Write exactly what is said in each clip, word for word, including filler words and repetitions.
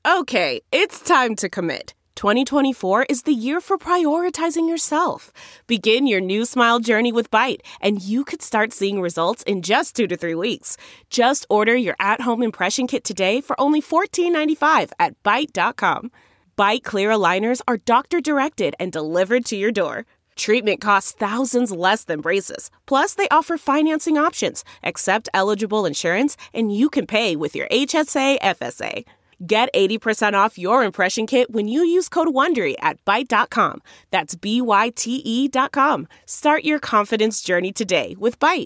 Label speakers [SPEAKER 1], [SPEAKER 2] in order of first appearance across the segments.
[SPEAKER 1] Okay, it's time to commit. twenty twenty-four is the year for prioritizing yourself. Begin your new smile journey with Byte, and you could start seeing results in just two to three weeks. Just order your at-home impression kit today for only fourteen ninety-five at byte dot com. Byte clear aligners are doctor-directed and delivered to your door. Treatment costs thousands less than braces. Plus, they offer financing options, accept eligible insurance, and you can pay with your H S A F S A. Get eighty percent off your impression kit when you use code WONDERY at byte dot com. That's B Y T E dot com. Start your confidence journey today with Byte.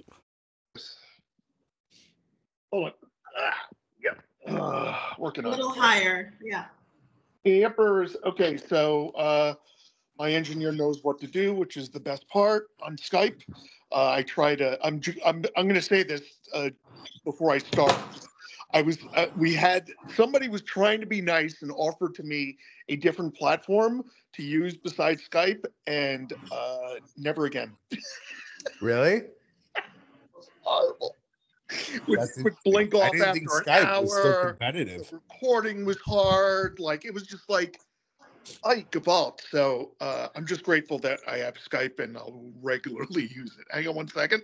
[SPEAKER 2] Hold on. Ah, yeah. Uh, working on
[SPEAKER 3] A little
[SPEAKER 2] it.
[SPEAKER 3] higher, yeah.
[SPEAKER 2] Dampers. Okay, so uh, my engineer knows what to do, which is the best part on Skype. Uh, I try to. I'm. I'm. I'm going to say this uh, before I start. I was. Uh, we had somebody was trying to be nice and offered to me a different platform to use besides Skype, and uh, never again.
[SPEAKER 4] Really?
[SPEAKER 2] Horrible. Would, would blink off
[SPEAKER 4] I didn't
[SPEAKER 2] after
[SPEAKER 4] think
[SPEAKER 2] an
[SPEAKER 4] Skype
[SPEAKER 2] hour.
[SPEAKER 4] was still competitive.
[SPEAKER 2] The recording was hard. Like it was just like, I gewalt. So uh, I'm just grateful that I have Skype and I'll regularly use it. Hang on one second.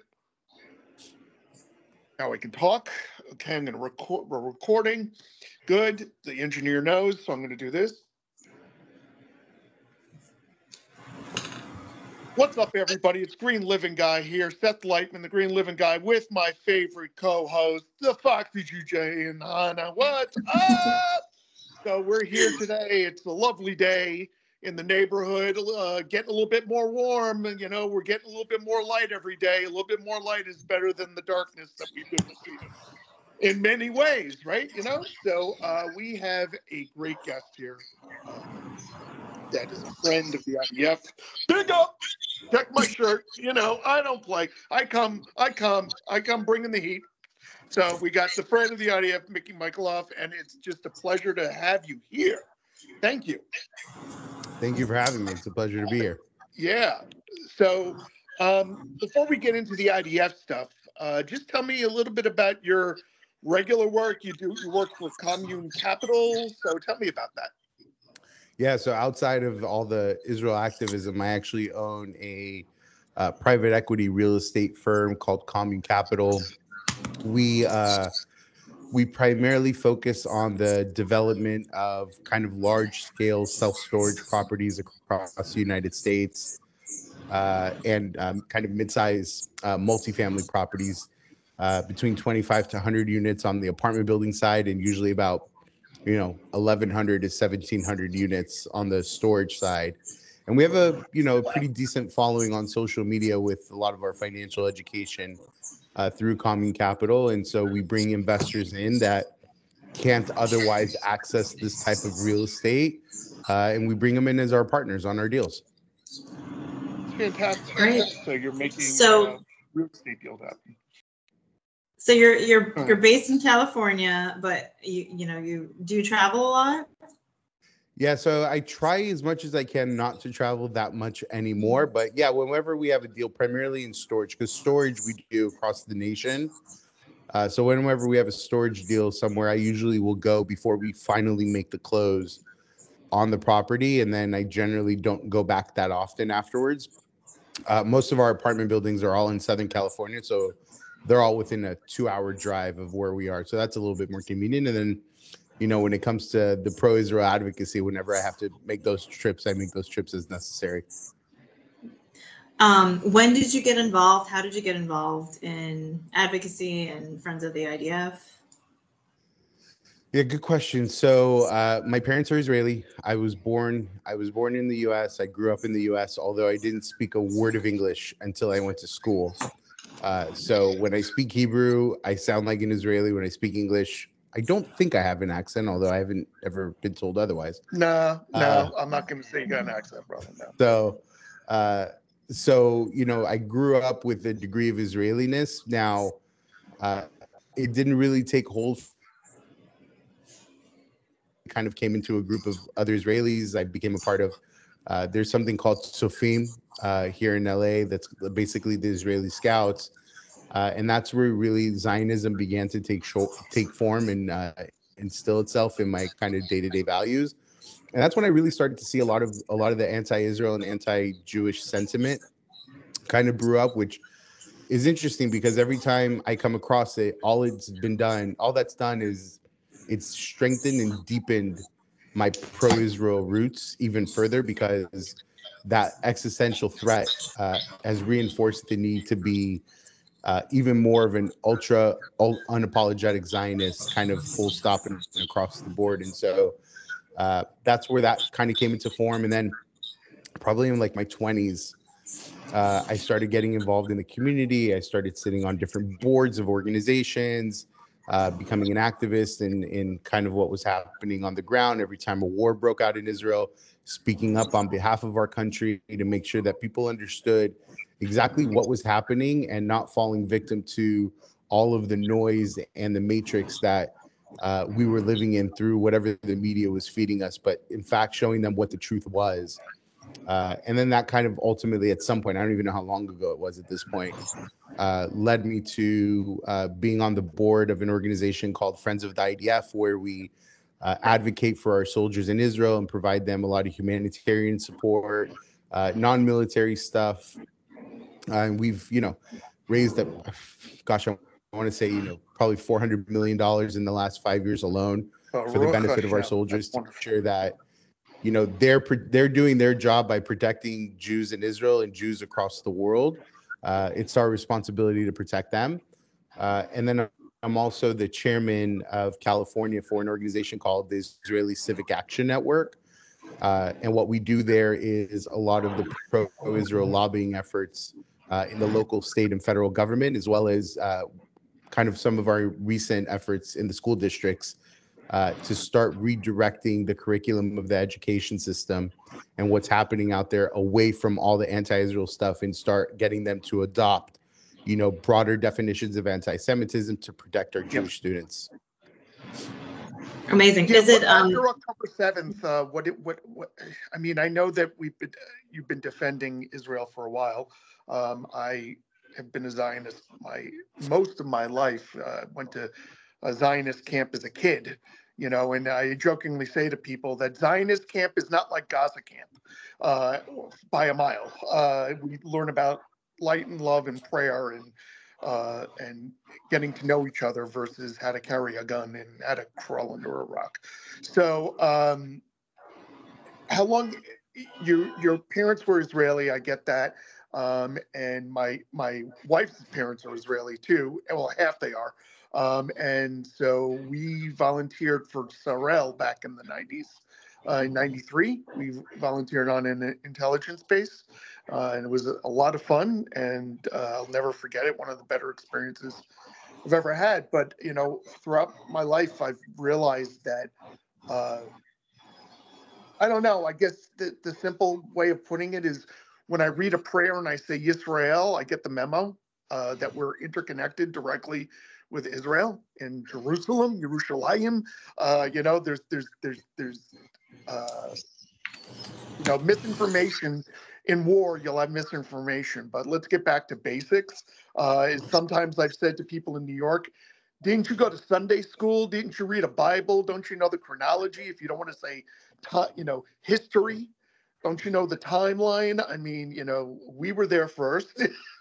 [SPEAKER 2] Now I can talk. Okay, I'm going to record. We're recording. Good. The engineer knows, so I'm going to do this. What's up, everybody? It's Green Living Guy here. Seth Lightman, the Green Living Guy, with my favorite co-host, the Foxy G J and Hannah. What's up? So we're here today. It's a lovely day in the neighborhood, uh, getting a little bit more warm. You know, we're getting a little bit more light every day. A little bit more light is better than the darkness that we've been receiving in many ways, right? You know, so uh, we have a great guest here. Uh, that is a friend of the I D F. Big up! Check my shirt. You know, I don't play. I come, I come, I come bringing the heat. So we got the friend of the I D F, Mickey Michaeloff, and it's just a pleasure to have you here. Thank you.
[SPEAKER 4] Thank you for having me. It's a pleasure to be here.
[SPEAKER 2] Yeah. So um, before we get into the I D F stuff, uh, just tell me a little bit about your regular work. You do you work for Commune Capital. So tell me about that.
[SPEAKER 4] Yeah, so outside of all the Israel activism, I actually own a uh, private equity real estate firm called Commune Capital. We uh, we primarily focus on the development of kind of large-scale self-storage properties across the United States uh, and um, kind of mid-size uh, multifamily properties uh, between twenty-five to one hundred units on the apartment building side, and usually about you know, eleven hundred to seventeen hundred units on the storage side. And we have a, you know, pretty decent following on social media with a lot of our financial education uh, through Commune Capital. And so we bring investors in that can't otherwise access this type of real estate. Uh, and we bring them in as our partners on our deals.
[SPEAKER 2] Fantastic.
[SPEAKER 3] Great.
[SPEAKER 2] So you're making
[SPEAKER 3] So-
[SPEAKER 2] uh, real estate deals happen.
[SPEAKER 3] So you're you're
[SPEAKER 2] Hmm.
[SPEAKER 3] you're based in California, but you you know you do you travel a lot?
[SPEAKER 4] Yeah, so I try as much as I can not to travel that much anymore. But yeah, whenever we have a deal, primarily in storage, because storage we do across the nation. Uh, so whenever we have a storage deal somewhere, I usually will go before we finally make the close on the property. And then I generally don't go back that often afterwards. Uh, most of our apartment buildings are all in Southern California. So they're all within a two hour drive of where we are. So that's a little bit more convenient. And then, you know, when it comes to the pro-Israel advocacy, whenever I have to make those trips, I make those trips as necessary.
[SPEAKER 3] Um, when did you get involved? How did you get involved in advocacy and Friends of the I D F?
[SPEAKER 4] Yeah, good question. So uh, my parents are Israeli. I was born, I was born in the U S. I grew up in the U S, although I didn't speak a word of English until I went to school. Uh, so when I speak Hebrew, I sound like an Israeli. When I speak English, I don't think I have an accent, although I haven't ever been told otherwise.
[SPEAKER 2] No, no,
[SPEAKER 4] Uh,
[SPEAKER 2] I'm not going to say you got an accent, brother. No.
[SPEAKER 4] So, uh, so you know, I grew up with a degree of Israeliness. Now, uh, it didn't really take hold. I kind of came into a group of other Israelis. I became a part of. Uh, there's something called Sofim uh, here in L A. That's basically the Israeli Scouts, uh, and that's where really Zionism began to take show, take form in uh, instill itself in my kind of day-to-day values. And that's when I really started to see a lot of a lot of the anti-Israel and anti-Jewish sentiment kind of brew up, which is interesting because every time I come across it, all it's been done, all that's done is it's strengthened and deepened my pro-Israel roots even further, because that existential threat uh, has reinforced the need to be uh, even more of an ultra ul- unapologetic Zionist, kind of full stop and, and across the board. And so uh, that's where that kind of came into form. And then probably in like my twenties, uh, I started getting involved in the community. I started sitting on different boards of organizations, uh, becoming an activist in, in kind of what was happening on the ground. Every time a war broke out in Israel, speaking up on behalf of our country to make sure that people understood exactly what was happening and not falling victim to all of the noise and the matrix that uh, we were living in through whatever the media was feeding us, but in fact, showing them what the truth was. Uh, and then that kind of ultimately, at some point, I don't even know how long ago it was at this point, uh, led me to uh, being on the board of an organization called Friends of the I D F, where we uh, advocate for our soldiers in Israel and provide them a lot of humanitarian support, uh, non-military stuff. Uh, and we've, you know, raised up, gosh, I want to say, you know, probably four hundred million dollars in the last five years alone for the benefit of our soldiers, to ensure that, you know, they're they're doing their job by protecting Jews in Israel and Jews across the world. Uh, it's our responsibility to protect them. Uh, and then I'm also the chairman of California for an organization called the Israeli Civic Action Network. Uh, and what we do there is a lot of the pro-Israel lobbying efforts uh, in the local, state, and federal government, as well as uh, kind of some of our recent efforts in the school districts uh, to start redirecting the curriculum of the education system and what's happening out there away from all the anti-Israel stuff, and start getting them to adopt, you know, broader definitions of anti-Semitism to protect our Jewish students.
[SPEAKER 3] Amazing.
[SPEAKER 2] Yeah,
[SPEAKER 3] Is it
[SPEAKER 2] what-
[SPEAKER 3] um
[SPEAKER 2] after October seventh? Uh, what, it, what, what? I mean, I know that we've been, you've been defending Israel for a while. Um, I have been a Zionist my most of my life. Uh, went to a Zionist camp as a kid, you know, and I jokingly say to people that Zionist camp is not like Gaza camp uh, by a mile. Uh, we learn about light and love and prayer and uh, and getting to know each other versus how to carry a gun and how to crawl under a rock. So, um, how long? You your parents were Israeli, I get that, um, and my my wife's parents are Israeli too. Well, half they are, um, and so we volunteered for Sarel back in the nineties. Uh, in ninety-three, we volunteered on an intelligence base, uh, and it was a, a lot of fun, and uh, I'll never forget it. One of the better experiences I've ever had. But, you know, throughout my life, I've realized that, uh, I don't know, I guess the, the simple way of putting it is when I read a prayer and I say Yisrael, I get the memo uh, that we're interconnected directly with Israel and Jerusalem, Yerushalayim. Uh, you know, there's, there's, there's, there's, uh, you know, misinformation in war. You'll have misinformation, but let's get back to basics. Uh, sometimes I've said to people in New York, didn't you go to Sunday school? Didn't you read a Bible? Don't you know the chronology? If you don't want to say, you know, history, don't you know the timeline? I mean, you know, we were there first.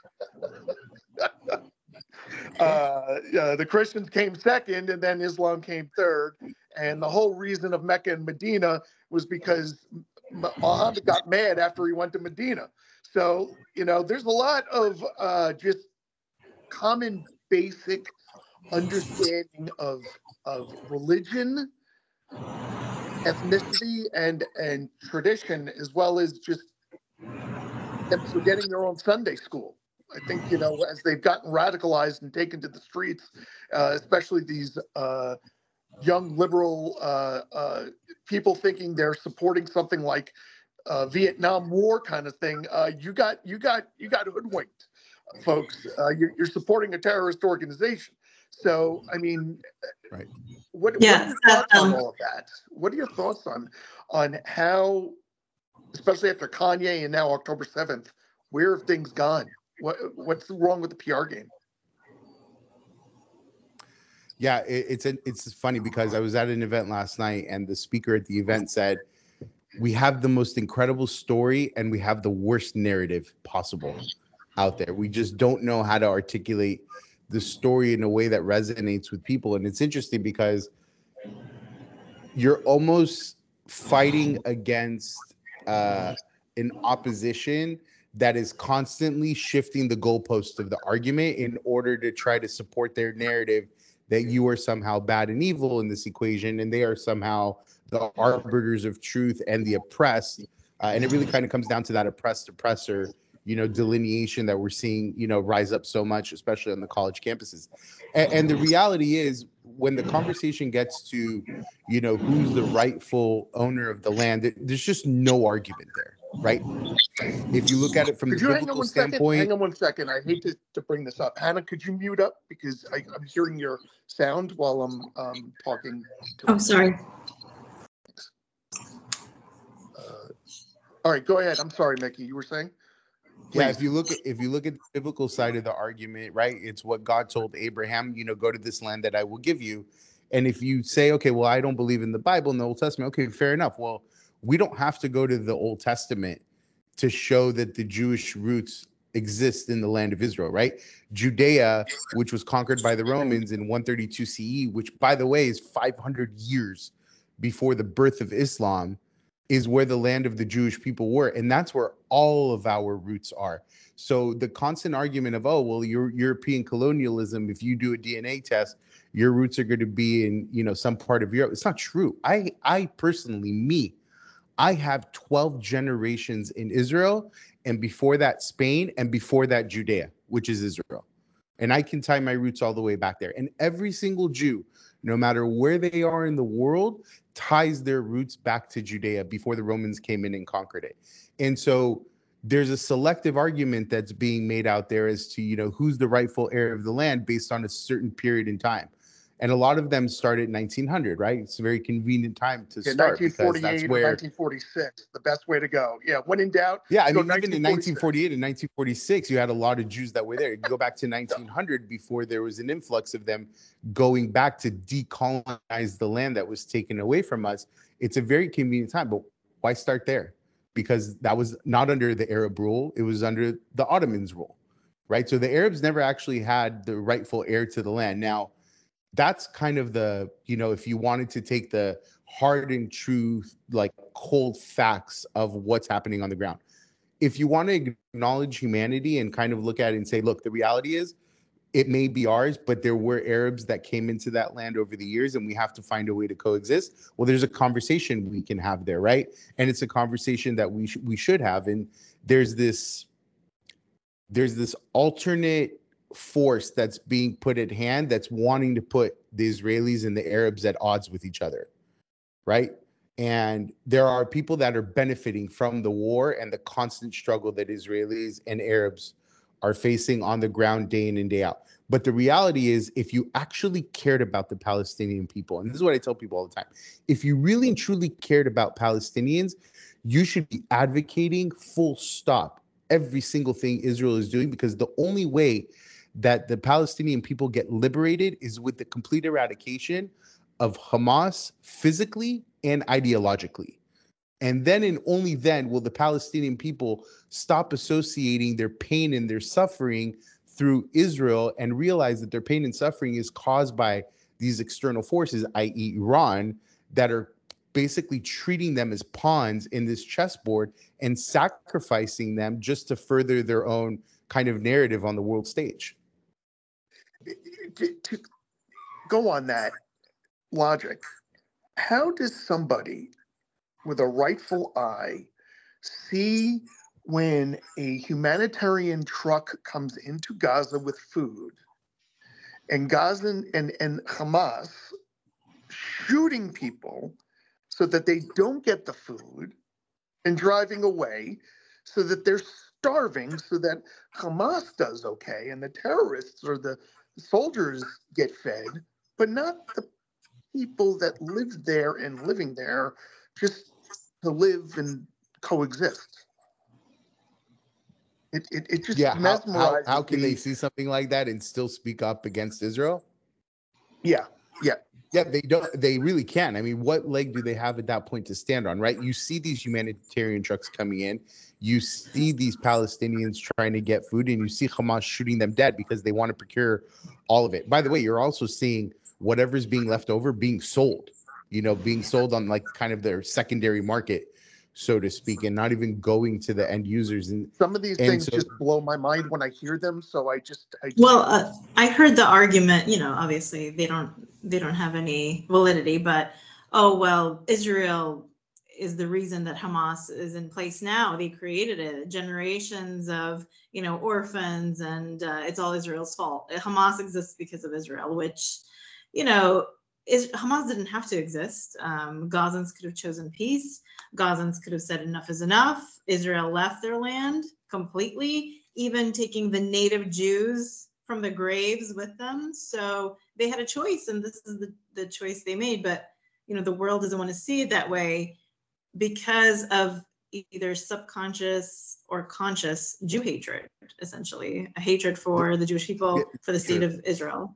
[SPEAKER 2] Uh, uh, the Christians came second, and then Islam came third. And the whole reason of Mecca and Medina was because Muhammad got mad after he went to Medina. So, you know, there's a lot of uh, just common basic understanding of of religion, ethnicity, and and tradition, as well as just them forgetting their own Sunday school. I think, you know, as they've gotten radicalized and taken to the streets, uh, especially these uh, young liberal uh, uh, people thinking they're supporting something like uh, Vietnam War kind of thing, uh, you got you got you got hoodwinked, folks. Uh, you're, you're supporting a terrorist organization. So, I mean,
[SPEAKER 4] right.
[SPEAKER 2] What,
[SPEAKER 3] yeah,
[SPEAKER 2] what are your thoughts
[SPEAKER 3] um,
[SPEAKER 2] on all of that? What are your thoughts on on how, especially after Kanye and now October seventh, where have things gone? What what's wrong with the P R game?
[SPEAKER 4] Yeah, it, it's a, it's funny because I was at an event last night and the speaker at the event said, we have the most incredible story and we have the worst narrative possible out there. We just don't know how to articulate the story in a way that resonates with people. And it's interesting because you're almost fighting against uh, an opposition that is constantly shifting the goalposts of the argument in order to try to support their narrative that you are somehow bad and evil in this equation, and they are somehow the arbiters of truth and the oppressed. Uh, and it really kind of comes down to that oppressed oppressor, you know, delineation that we're seeing, you know, rise up so much, especially on the college campuses. And, and the reality is, when the conversation gets to, you know, who's the rightful owner of the land, there's just no argument there, right? If you look at it from
[SPEAKER 2] Could
[SPEAKER 4] the
[SPEAKER 2] you hang on
[SPEAKER 4] biblical
[SPEAKER 2] one second?
[SPEAKER 4] standpoint,
[SPEAKER 2] Hang on one second. I hate to, to bring this up. Hannah, could you mute up? Because I, I'm hearing your sound while I'm um, talking. To
[SPEAKER 3] Oh, sorry.
[SPEAKER 2] Uh, all right, go ahead. I'm sorry, Mickey. You were saying?
[SPEAKER 4] yeah,
[SPEAKER 2] Please.
[SPEAKER 4] if you look at if you look at the biblical side of the argument, right, it's what God told Abraham, you know, go to this land that I will give you. And if you say, okay, well, I don't believe in the Bible and the Old Testament, okay, fair enough. Well, we don't have to go to the Old Testament to show that the Jewish roots exist in the land of Israel, right? Judea, which was conquered by the Romans in one thirty-two C E, which, by the way, is five hundred years before the birth of Islam, is where the land of the Jewish people were. And that's where all of our roots are. So the constant argument of, oh, well, your European colonialism, if you do a D N A test, your roots are going to be in, you know, some part of Europe. It's not true. I, I personally, me, I have twelve generations in Israel, and before that, Spain, and before that, Judea, which is Israel. And I can tie my roots all the way back there. And every single Jew, no matter where they are in the world, ties their roots back to Judea before the Romans came in and conquered it. And so there's a selective argument that's being made out there as to, you know, who's the rightful heir of the land based on a certain period in time. And a lot of them start at nineteen hundred, right? It's a very convenient time to
[SPEAKER 2] Yeah,
[SPEAKER 4] start
[SPEAKER 2] nineteen
[SPEAKER 4] because that's
[SPEAKER 2] forty-eight
[SPEAKER 4] where
[SPEAKER 2] or nineteen forty-six, the best way to go. Yeah, when in doubt.
[SPEAKER 4] Yeah, I
[SPEAKER 2] go
[SPEAKER 4] mean, even in nineteen
[SPEAKER 2] nineteen forty-six.
[SPEAKER 4] forty-eight and nineteen forty-six, you had a lot of Jews that were there. You go back to nineteen hundred before there was an influx of them going back to decolonize the land that was taken away from us. It's a very convenient time, but why start there? Because that was not under the Arab rule. It was under the Ottomans' rule, right? So the Arabs never actually had the rightful heir to the land. Now, that's kind of the, you know, if you wanted to take the hard and true, like cold facts of what's happening on the ground. If you want to acknowledge humanity and kind of look at it and say, look, the reality is it may be ours, but there were Arabs that came into that land over the years and we have to find a way to coexist. Well, there's a conversation we can have there, right? And it's a conversation that we, sh- we should have. And there's this, there's this alternate force that's being put at hand that's wanting to put the Israelis and the Arabs at odds with each other, right? And there are people that are benefiting from the war and the constant struggle that Israelis and Arabs are facing on the ground day in and day out. But the reality is, if you actually cared about the Palestinian people, and this is what I tell people all the time, if you really and truly cared about Palestinians, you should be advocating full stop every single thing Israel is doing, because the only way that the Palestinian people get liberated is with the complete eradication of Hamas physically and ideologically. And then and only then will the Palestinian people stop associating their pain and their suffering through Israel and realize that their pain and suffering is caused by these external forces, that is. Iran, that are basically treating them as pawns in this chessboard and sacrificing them just to further their own kind of narrative on the world stage.
[SPEAKER 2] To, to go on that logic, how does somebody with a rightful eye see when a humanitarian truck comes into Gaza with food and Gaza and, and Hamas shooting people so that they don't get the food and driving away so that they're starving so that Hamas does okay and the terrorists or the soldiers get fed, but not the people that live there and living there just to live and coexist? It it, it just
[SPEAKER 4] yeah, how, how,
[SPEAKER 2] mesmerizes
[SPEAKER 4] how can
[SPEAKER 2] me.
[SPEAKER 4] they see something like that and still speak up against Israel?
[SPEAKER 2] Yeah, yeah.
[SPEAKER 4] Yeah, they don't. They really can. I mean, what leg do they have at that point to stand on, right? You see these humanitarian trucks coming in. You see these Palestinians trying to get food, and you see Hamas shooting them dead because they want to procure all of it. By the way, you're also seeing whatever's being left over being sold. You know, being sold on like kind of their secondary market, so to speak, and not even going to the end users. And
[SPEAKER 2] some of these
[SPEAKER 4] and
[SPEAKER 2] things
[SPEAKER 4] so,
[SPEAKER 2] just blow my mind when I hear them. So I just, I just
[SPEAKER 3] Well, uh, I heard the argument, you know, obviously they don't they don't have any validity, but oh well, Israel is the reason that Hamas is in place now. They created it, generations of, you know, orphans, and uh, it's all Israel's fault. Hamas exists because of Israel, which, you know, is Hamas didn't have to exist. Um, Gazans could have chosen peace. Gazans could have said enough is enough. Israel left their land completely, even taking the native Jews from the graves with them. So they had a choice, and this is the, the choice they made. But, you know, the world doesn't want to see it that way because of either subconscious or conscious Jew hatred, essentially, a hatred for the Jewish people, for the state of Israel.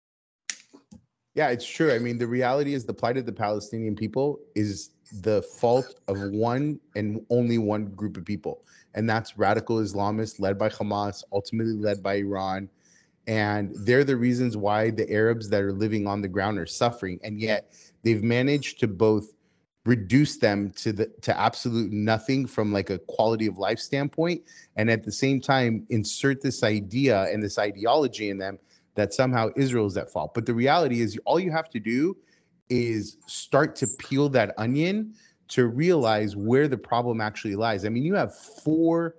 [SPEAKER 4] Yeah, it's true. I mean, the reality is the plight of the Palestinian people is the fault of one and only one group of people, and that's radical Islamists led by Hamas, ultimately led by Iran. And they're the reasons why the Arabs that are living on the ground are suffering. And yet they've managed to both reduce them to the to absolute nothing from like a quality of life standpoint, and at the same time insert this idea and this ideology in them that somehow Israel is at fault. But the reality is all you have to do is start to peel that onion to realize where the problem actually lies. I mean, you have four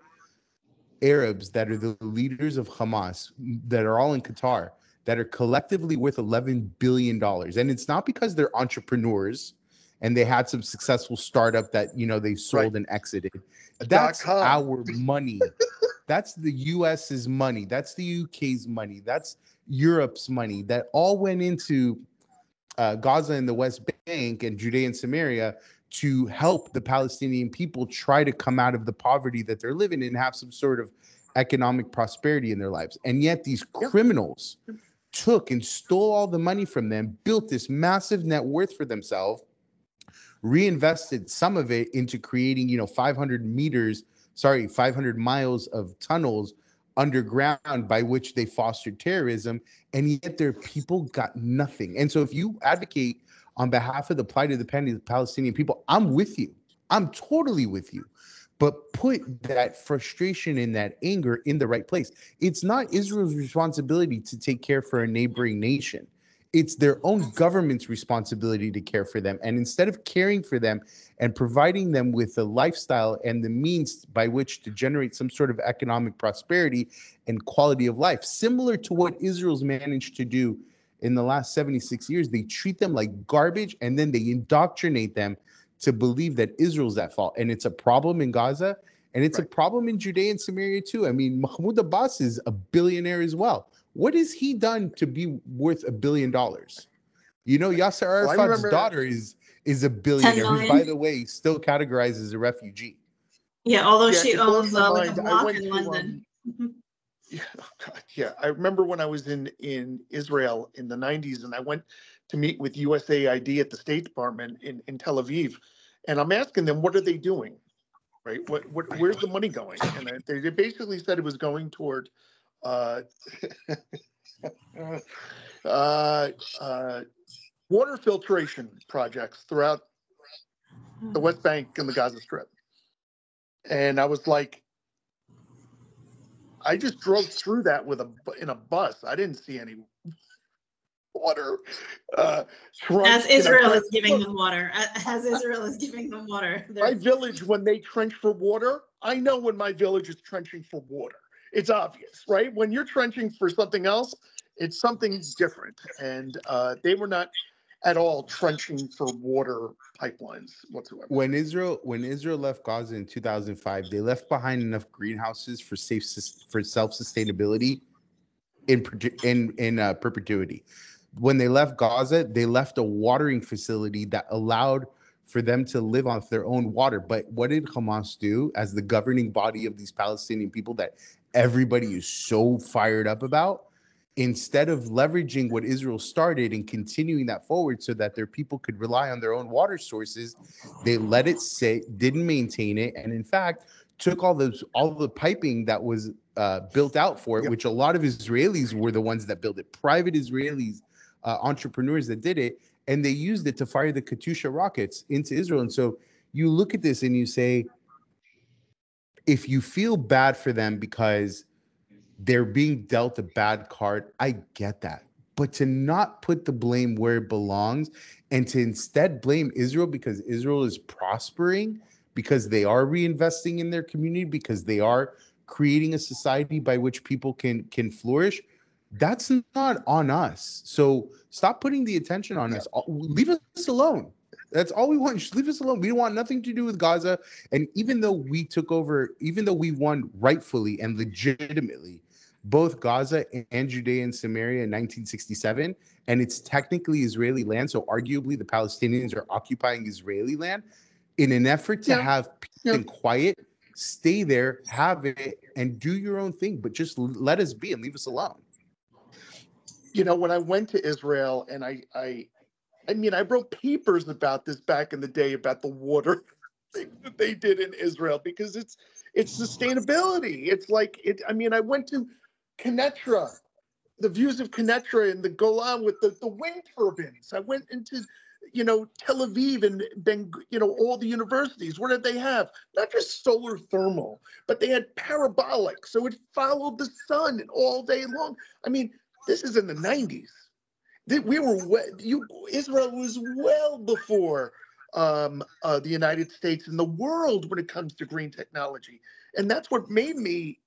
[SPEAKER 4] Arabs that are the leaders of Hamas that are all in Qatar that are collectively worth eleven billion dollars. And it's not because they're entrepreneurs and they had some successful startup that, you know, they sold right. and exited. That's our money. That's the U S's money. That's the U K's money. That's Europe's money that all went into uh, Gaza and the West Bank and Judea and Samaria to help the Palestinian people try to come out of the poverty that they're living in and have some sort of economic prosperity in their lives. And yet these criminals yep. took and stole all the money from them, built this massive net worth for themselves, reinvested some of it into creating, you know, five hundred meters, sorry, five hundred miles of tunnels underground by which they fostered terrorism, and yet their people got nothing. And so if you advocate on behalf of the plight of the Palestinian people, I'm with you. I'm totally with you. But put that frustration and that anger in the right place. It's not Israel's responsibility to take care for a neighboring nation. It's their own government's responsibility to care for them. And instead of caring for them and providing them with the lifestyle and the means by which to generate some sort of economic prosperity and quality of life, similar to what Israel's managed to do in the last seventy-six years, they treat them like garbage, and then they indoctrinate them to believe that Israel's at fault. And it's a problem in Gaza, and it's right. a problem in Judea and Samaria too. I mean, Mahmoud Abbas is a billionaire as well. What has he done to be worth a billion dollars? You know, Yasser Arafat's well, remember, daughter is is a billionaire, who, by the way, still categorized as a refugee.
[SPEAKER 3] Yeah, although yeah,
[SPEAKER 2] she
[SPEAKER 3] owns uh, like a block in to, London.
[SPEAKER 2] Um, yeah, oh God, yeah, I remember when I was in in Israel in the nineties, and I went to meet with U S A I D at the State Department in, in Tel Aviv, and I'm asking them, what are they doing? Right? What what where's the money going? And they, they basically said it was going toward uh, uh, uh, water filtration projects throughout the West Bank and the Gaza Strip. And I was like, I just drove through that with a in a bus. I didn't see any water. Uh,
[SPEAKER 3] as Israel is giving them water, as Israel is giving them water.
[SPEAKER 2] My village, when they trench for water, I know when my village is trenching for water. It's obvious, right? When you're trenching for something else, it's something different. And uh, they were not at all trenching for water pipelines whatsoever.
[SPEAKER 4] When Israel when Israel left Gaza in two thousand five, they left behind enough greenhouses for safe for self-sustainability in in in uh, perpetuity. When they left Gaza, they left a watering facility that allowed for them to live off their own water. But what did Hamas do as the governing body of these Palestinian people that everybody is so fired up about? instead of leveraging what Israel started and continuing that forward so that their people could rely on their own water sources, they let it sit, didn't maintain it, and in fact took all those all the piping that was uh, built out for it,
[SPEAKER 2] Yep.
[SPEAKER 4] which a lot of Israelis were the ones that built it, private Israelis, uh, entrepreneurs that did it, and they used it to fire the Katyusha rockets into Israel. And so you look at this and you say, if you feel bad for them because they're being dealt a bad card, I get that. But to not put the blame where it belongs and to instead blame Israel because Israel is prospering, because they are reinvesting in their community, because they are creating a society by which people can can flourish, that's not on us. So stop putting the attention on us. Leave us alone. That's all we want. Just leave us alone. We don't want nothing to do with Gaza. And even though we took over, even though we won rightfully and legitimately both Gaza and Judea and Samaria in nineteen sixty-seven, and it's technically Israeli land, so arguably the Palestinians are occupying Israeli land, in an effort to
[SPEAKER 2] Yeah.
[SPEAKER 4] have peace
[SPEAKER 2] Yeah.
[SPEAKER 4] and quiet, stay there, have it, and do your own thing, but just l- let us be and leave us alone.
[SPEAKER 2] You know, when I went to Israel, and I, I, I mean, I wrote papers about this back in the day about the water thing that they did in Israel because it's it's sustainability. It's like it. I mean, I went to Kenetra, the views of Kenetra and the Golan with the, the wind turbines. I went into, you know, Tel Aviv and Ben, you know, all the universities. What did they have? Not just solar thermal, but they had parabolic, so it followed the sun all day long. I mean, this is in the nineties. We were you Israel was well before um, uh, the United States and the world when it comes to green technology, and that's what made me.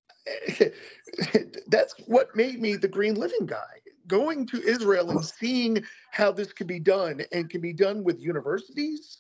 [SPEAKER 2] That's what made me the green living guy. Going to Israel and seeing how this can be done, and can be done with universities,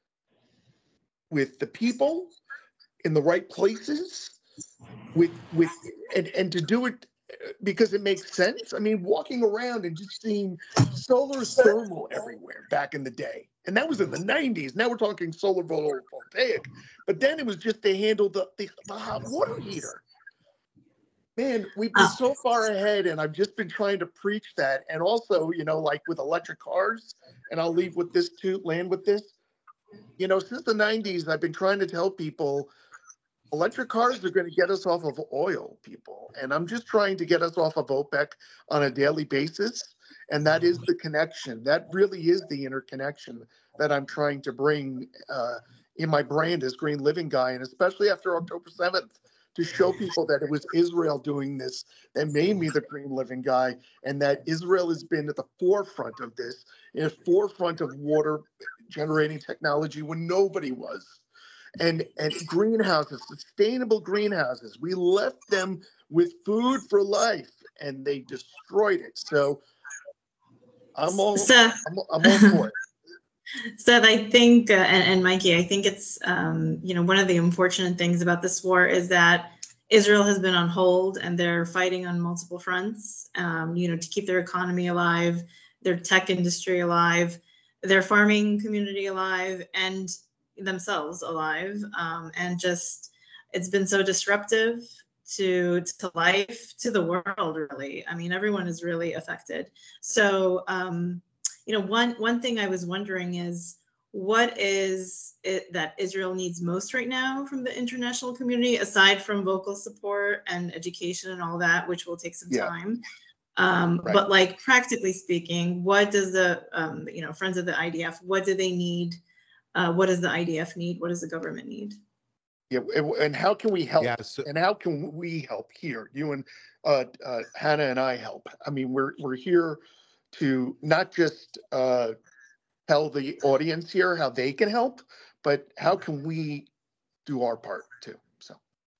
[SPEAKER 2] with the people in the right places, with with and and to do it because it makes sense. I mean, walking around and just seeing solar thermal everywhere back in the day. And that was in the nineties. Now we're talking solar photovoltaic. But then it was just to handle the, the, the hot water heater. Man, we've been
[SPEAKER 3] Oh.
[SPEAKER 2] so far ahead, and I've just been trying to preach that. And also, you know, like with electric cars, and I'll leave with this too, land with this. You know, since the nineties, I've been trying to tell people electric cars are going to get us off of oil, people. And I'm just trying to get us off of OPEC on a daily basis. And that is the connection. That really is the interconnection that I'm trying to bring uh, in my brand as Green Living Guy. And especially after October seventh, to show people that it was Israel doing this that made me the Green Living Guy, and that Israel has been at the forefront of this, in the forefront of water generating technology when nobody was. And and greenhouses, sustainable greenhouses. We left them with food for life, and they destroyed it. So I'm all
[SPEAKER 3] Seth,
[SPEAKER 2] I'm, I'm all for it.
[SPEAKER 3] Seth, I think, uh, and, and Mikey, I think it's, um, you know, one of the unfortunate things about this war is that Israel has been on hold and they're fighting on multiple fronts, um, you know, to keep their economy alive, their tech industry alive, their farming community alive, and themselves alive. Um, and just, it's been so disruptive to to life, to the world, really. I mean, everyone is really affected. So, um, you know, one one thing I was wondering is, what is it that Israel needs most right now from the international community, aside from vocal support and education and all that, which will take some
[SPEAKER 2] Yeah.
[SPEAKER 3] time. Um,
[SPEAKER 2] Right.
[SPEAKER 3] But like, practically speaking, what does the, um, you know, Friends of the I D F, what do they need? Uh, what does the I D F need? What does the government need?
[SPEAKER 2] Yeah, and- and how can we help?
[SPEAKER 4] Yeah, so-
[SPEAKER 2] and how can we help here? You and uh, uh, Hannah and I help. I mean, we're we're here to not just uh, tell the audience here how they can help, but how can we do our part too? So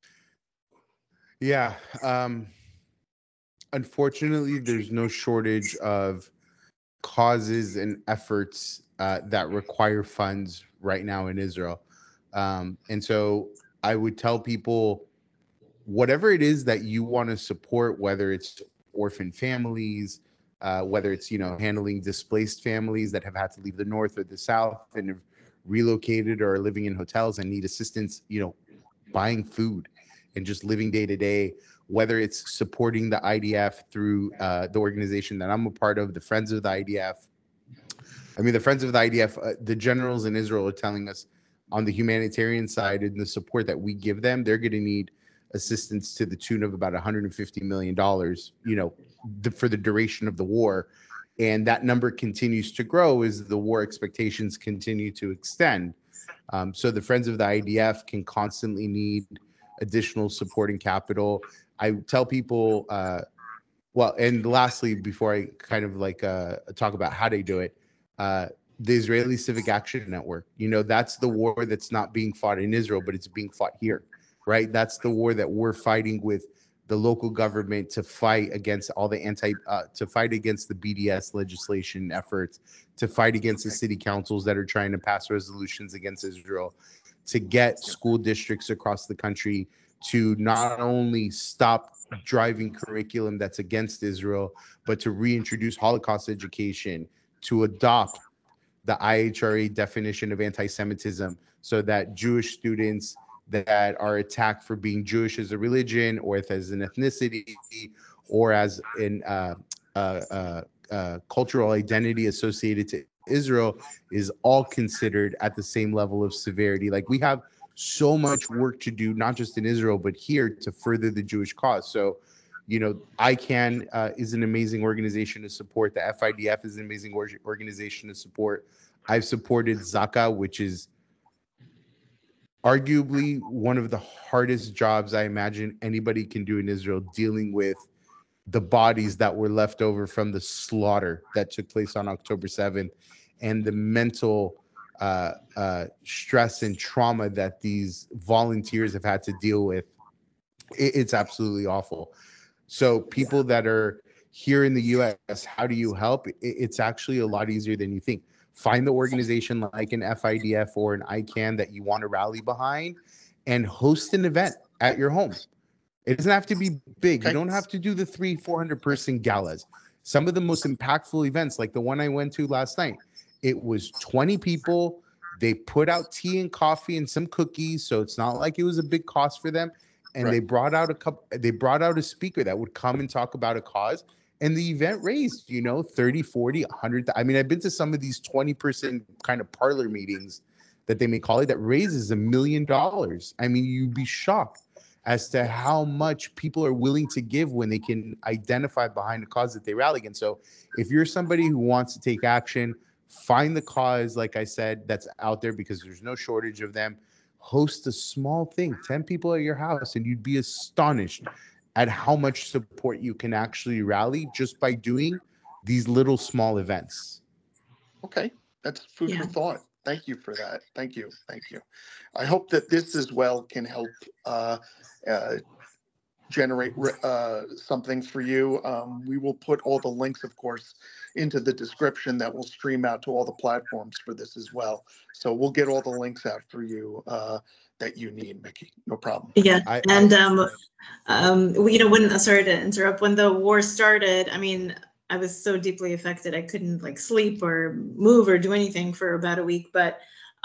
[SPEAKER 4] Yeah. Um, unfortunately, there's no shortage of causes and efforts uh, that require funds right now in Israel. Um, and so I would tell people, whatever it is that you want to support, whether it's orphan families, uh, whether it's, you know, handling displaced families that have had to leave the north or the south and have relocated or are living in hotels and need assistance, you know, buying food, and just living day to day, whether it's supporting the I D F through uh, the organization that I'm a part of, the Friends of the I D F. I mean, the Friends of the I D F, uh, the generals in Israel are telling us on the humanitarian side and the support that we give them, they're going to need assistance to the tune of about one hundred fifty million dollars, you know, the, for the duration of the war. And that number continues to grow as the war expectations continue to extend. Um, so the Friends of the I D F can constantly need additional supporting capital. I tell people, uh, well, and lastly, before I kind of like uh, talk about how they do it, uh, the Israeli Civic Action Network, you know, that's the war that's not being fought in Israel, but it's being fought here, right? That's the war that we're fighting with the local government to fight against all the anti, uh, to fight against the B D S legislation efforts, to fight against the city councils that are trying to pass resolutions against Israel, to get school districts across the country to not only stop driving curriculum that's against Israel, but to reintroduce Holocaust education, to adopt the I H R A definition of anti-Semitism so that Jewish students that are attacked for being Jewish as a religion or as an ethnicity or as an uh, uh, uh, uh, cultural identity associated to Israel is all considered at the same level of severity. Like, we have so much work to do, not just in Israel, but here to further the Jewish cause. So, you know, I C A N uh, is an amazing organization to support. The F I D F is an amazing or- organization to support. I've supported Zaka, which is arguably one of the hardest jobs I imagine anybody can do in Israel, dealing with the bodies that were left over from the slaughter that took place on October seventh and the mental uh, uh, stress and trauma that these volunteers have had to deal with. It, it's absolutely awful. So people that are here in the U S, how do you help? It, it's actually a lot easier than you think. Find the organization like an F I D F or an I C A N that you want to rally behind and host an event at your home. It doesn't have to be big. You don't have to do the three, four hundred person galas. Some of the most impactful events, like the one I went to last night, it was twenty people. They put out tea and coffee and some cookies, so it's not like it was a big cost for them. And right. they brought out a couple. They brought out a speaker that would come and talk about a cause. And the event raised, you know, thirty, forty, one hundred. I mean, I've been to some of these twenty person kind of parlor meetings that they may call it that raises a million dollars. I mean, you'd be shocked as to how much people are willing to give when they can identify behind a cause that they rally against. So if you're somebody who wants to take action, find the cause, like I said, that's out there because there's no shortage of them. Host a small thing, ten people at your house, and you'd be astonished at how much support you can actually rally just by doing these little small events.
[SPEAKER 2] Okay, that's food
[SPEAKER 3] Yeah.
[SPEAKER 2] for thought. Thank you for that. Thank you. Thank you. I hope that this as well can help uh, uh, generate uh, something for you. Um, we will put all the links, of course, into the description that will stream out to all the platforms for this as well. So we'll get all the links out for you uh, that you need, Mickey. No problem.
[SPEAKER 3] Yeah,
[SPEAKER 4] I,
[SPEAKER 3] and
[SPEAKER 4] I,
[SPEAKER 3] um, um, we- you know, when sorry to interrupt, when the war started, I mean, I was so deeply affected. I couldn't like sleep or move or do anything for about a week, but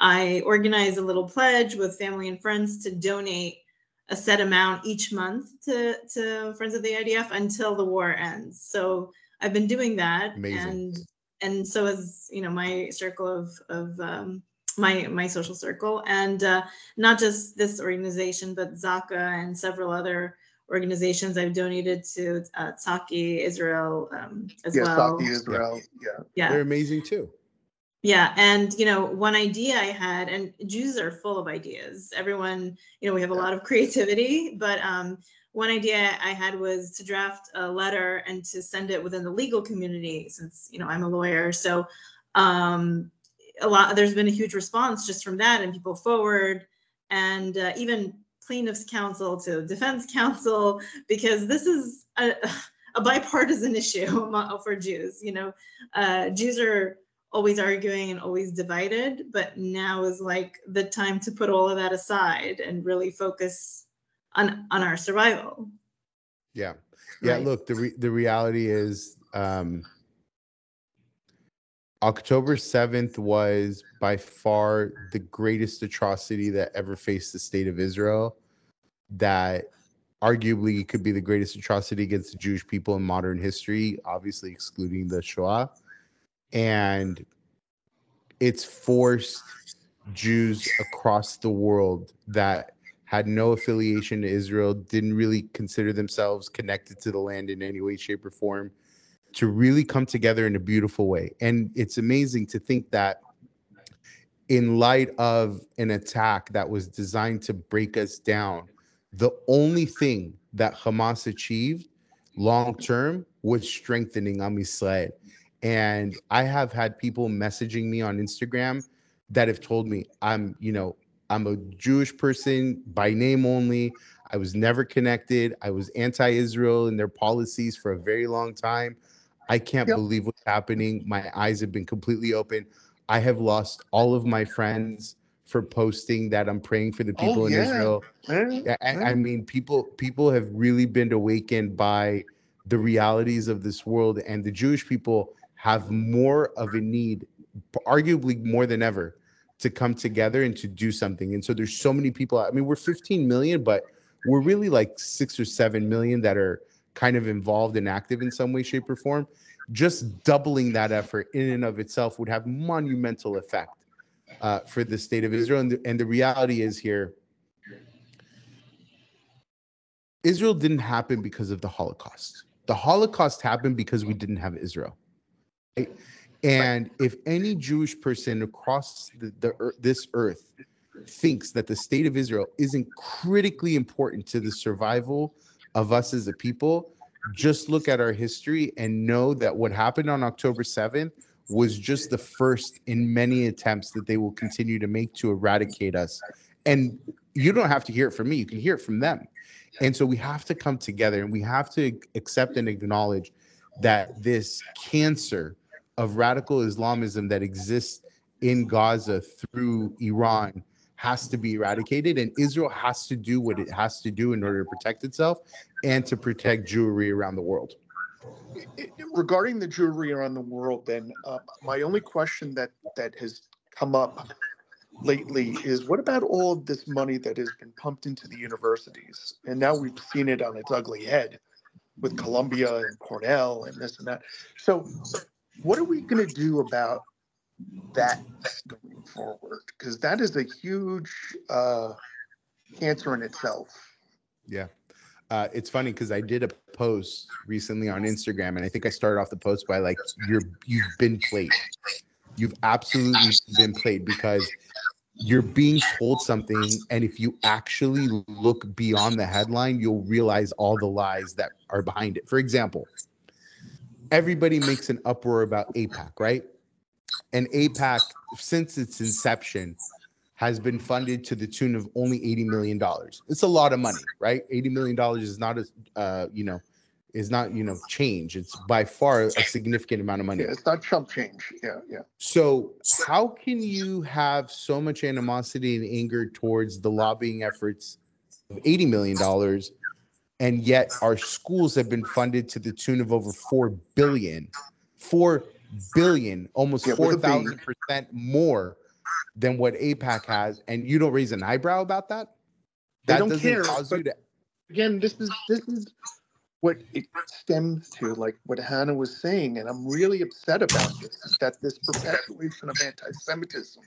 [SPEAKER 3] I organized a little pledge with family and friends to donate a set amount each month to, to Friends of the I D F until the war ends. So I've been doing that.
[SPEAKER 4] Amazing.
[SPEAKER 3] And and so as, you know, my circle of, of um, my, my social circle, and uh, not just this organization, but Zaka and several other organizations I've donated to, uh, Tzaki Israel um, as
[SPEAKER 2] yeah,
[SPEAKER 3] well.
[SPEAKER 2] Tzaki Israel, yeah.
[SPEAKER 3] Yeah.
[SPEAKER 4] They're amazing too.
[SPEAKER 3] Yeah, and you know, one idea I had, and Jews are full of ideas. Everyone, you know, we have a lot of creativity, but um, one idea I had was to draft a letter and to send it within the legal community, since you know I'm a lawyer. So um, a lot, there's been a huge response just from that, and people forward, and uh, even plaintiffs' counsel to defense counsel, because this is a, a bipartisan issue for Jews. You know, uh, Jews are always arguing and always divided, but now is like the time to put all of that aside and really focus on on our survival.
[SPEAKER 4] Yeah. Yeah.
[SPEAKER 3] Right.
[SPEAKER 4] Look, the re- the reality is um, October seventh was by far the greatest atrocity that ever faced the state of Israel that arguably could be the greatest atrocity against the Jewish people in modern history, obviously excluding the Shoah. And it's forced Jews across the world that had no affiliation to Israel, didn't really consider themselves connected to the land in any way, shape, or form, to really come together in a beautiful way. And it's amazing to think that in light of an attack that was designed to break us down, the only thing that Hamas achieved long term was strengthening Am Yisrael. And I have had people messaging me on Instagram that have told me I'm, you know, I'm a Jewish person by name only. I was never connected. I was anti-Israel in their policies for a very long time. I can't
[SPEAKER 2] Yep.
[SPEAKER 4] believe what's happening. My eyes have been completely open. I have lost all of my friends for posting that I'm praying for the people
[SPEAKER 2] Oh,
[SPEAKER 4] in
[SPEAKER 2] yeah.
[SPEAKER 4] Israel.
[SPEAKER 2] Yeah,
[SPEAKER 4] I,
[SPEAKER 2] yeah.
[SPEAKER 4] I mean, people people have really been awakened by the realities of this world, and the Jewish people have more of a need, arguably more than ever, to come together and to do something. And so there's so many people. I mean, we're fifteen million, but we're really like six or seven million that are kind of involved and active in some way, shape, or form. Just doubling that effort in and of itself would have monumental effect uh, for the state of Israel. And the, and the reality is here, Israel didn't happen because of the Holocaust. The Holocaust happened because we didn't have Israel. Right? And if any Jewish person across the, the this earth thinks that the state of Israel isn't critically important to the survival of us as a people, just look at our history and know that what happened on October seventh was just the first in many attempts that they will continue to make to eradicate us. And you don't have to hear it from me, you can hear it from them. And so we have to come together and we have to accept and acknowledge that this cancer of radical Islamism that exists in Gaza through Iran has to be eradicated, and Israel has to do what it has to do in order to protect itself and to protect Jewry around the world.
[SPEAKER 2] Regarding the Jewry around the world, then uh, my only question that that has come up lately is, what about all of this money that has been pumped into the universities? And now we've seen it on its ugly head with Columbia and Cornell and this and that. So what are we going to do about that going forward? Because that is a huge uh, cancer in itself.
[SPEAKER 4] Yeah. Uh, it's funny because I did a post recently on Instagram, and I think I started off the post by like, you're, you've been played. You've absolutely been played because you're being told something, and if you actually look beyond the headline, you'll realize all the lies that are behind it. For example, everybody makes an uproar about AIPAC, right? And AIPAC, since its inception, has been funded to the tune of only eighty million dollars. It's a lot of money, right? eighty million dollars is not a, uh, you know, is not, you know, change. It's by far a significant amount of money.
[SPEAKER 2] Yeah, it's not chump change. Yeah, yeah.
[SPEAKER 4] So how can you have so much animosity and anger towards the lobbying efforts of eighty million dollars, and yet our schools have been funded to the tune of over four billion dollars, four billion dollars, almost
[SPEAKER 2] Yeah,
[SPEAKER 4] four
[SPEAKER 2] with a B.
[SPEAKER 4] thousand percent more than what AIPAC has, and you don't raise an eyebrow about that?
[SPEAKER 2] They
[SPEAKER 4] That
[SPEAKER 2] don't
[SPEAKER 4] doesn't
[SPEAKER 2] care,
[SPEAKER 4] cause you
[SPEAKER 2] but-
[SPEAKER 4] to...
[SPEAKER 2] Again, this is this is what it stems to, like what Hannah was saying, and I'm really upset about this, is that this perpetuation of anti-Semitism.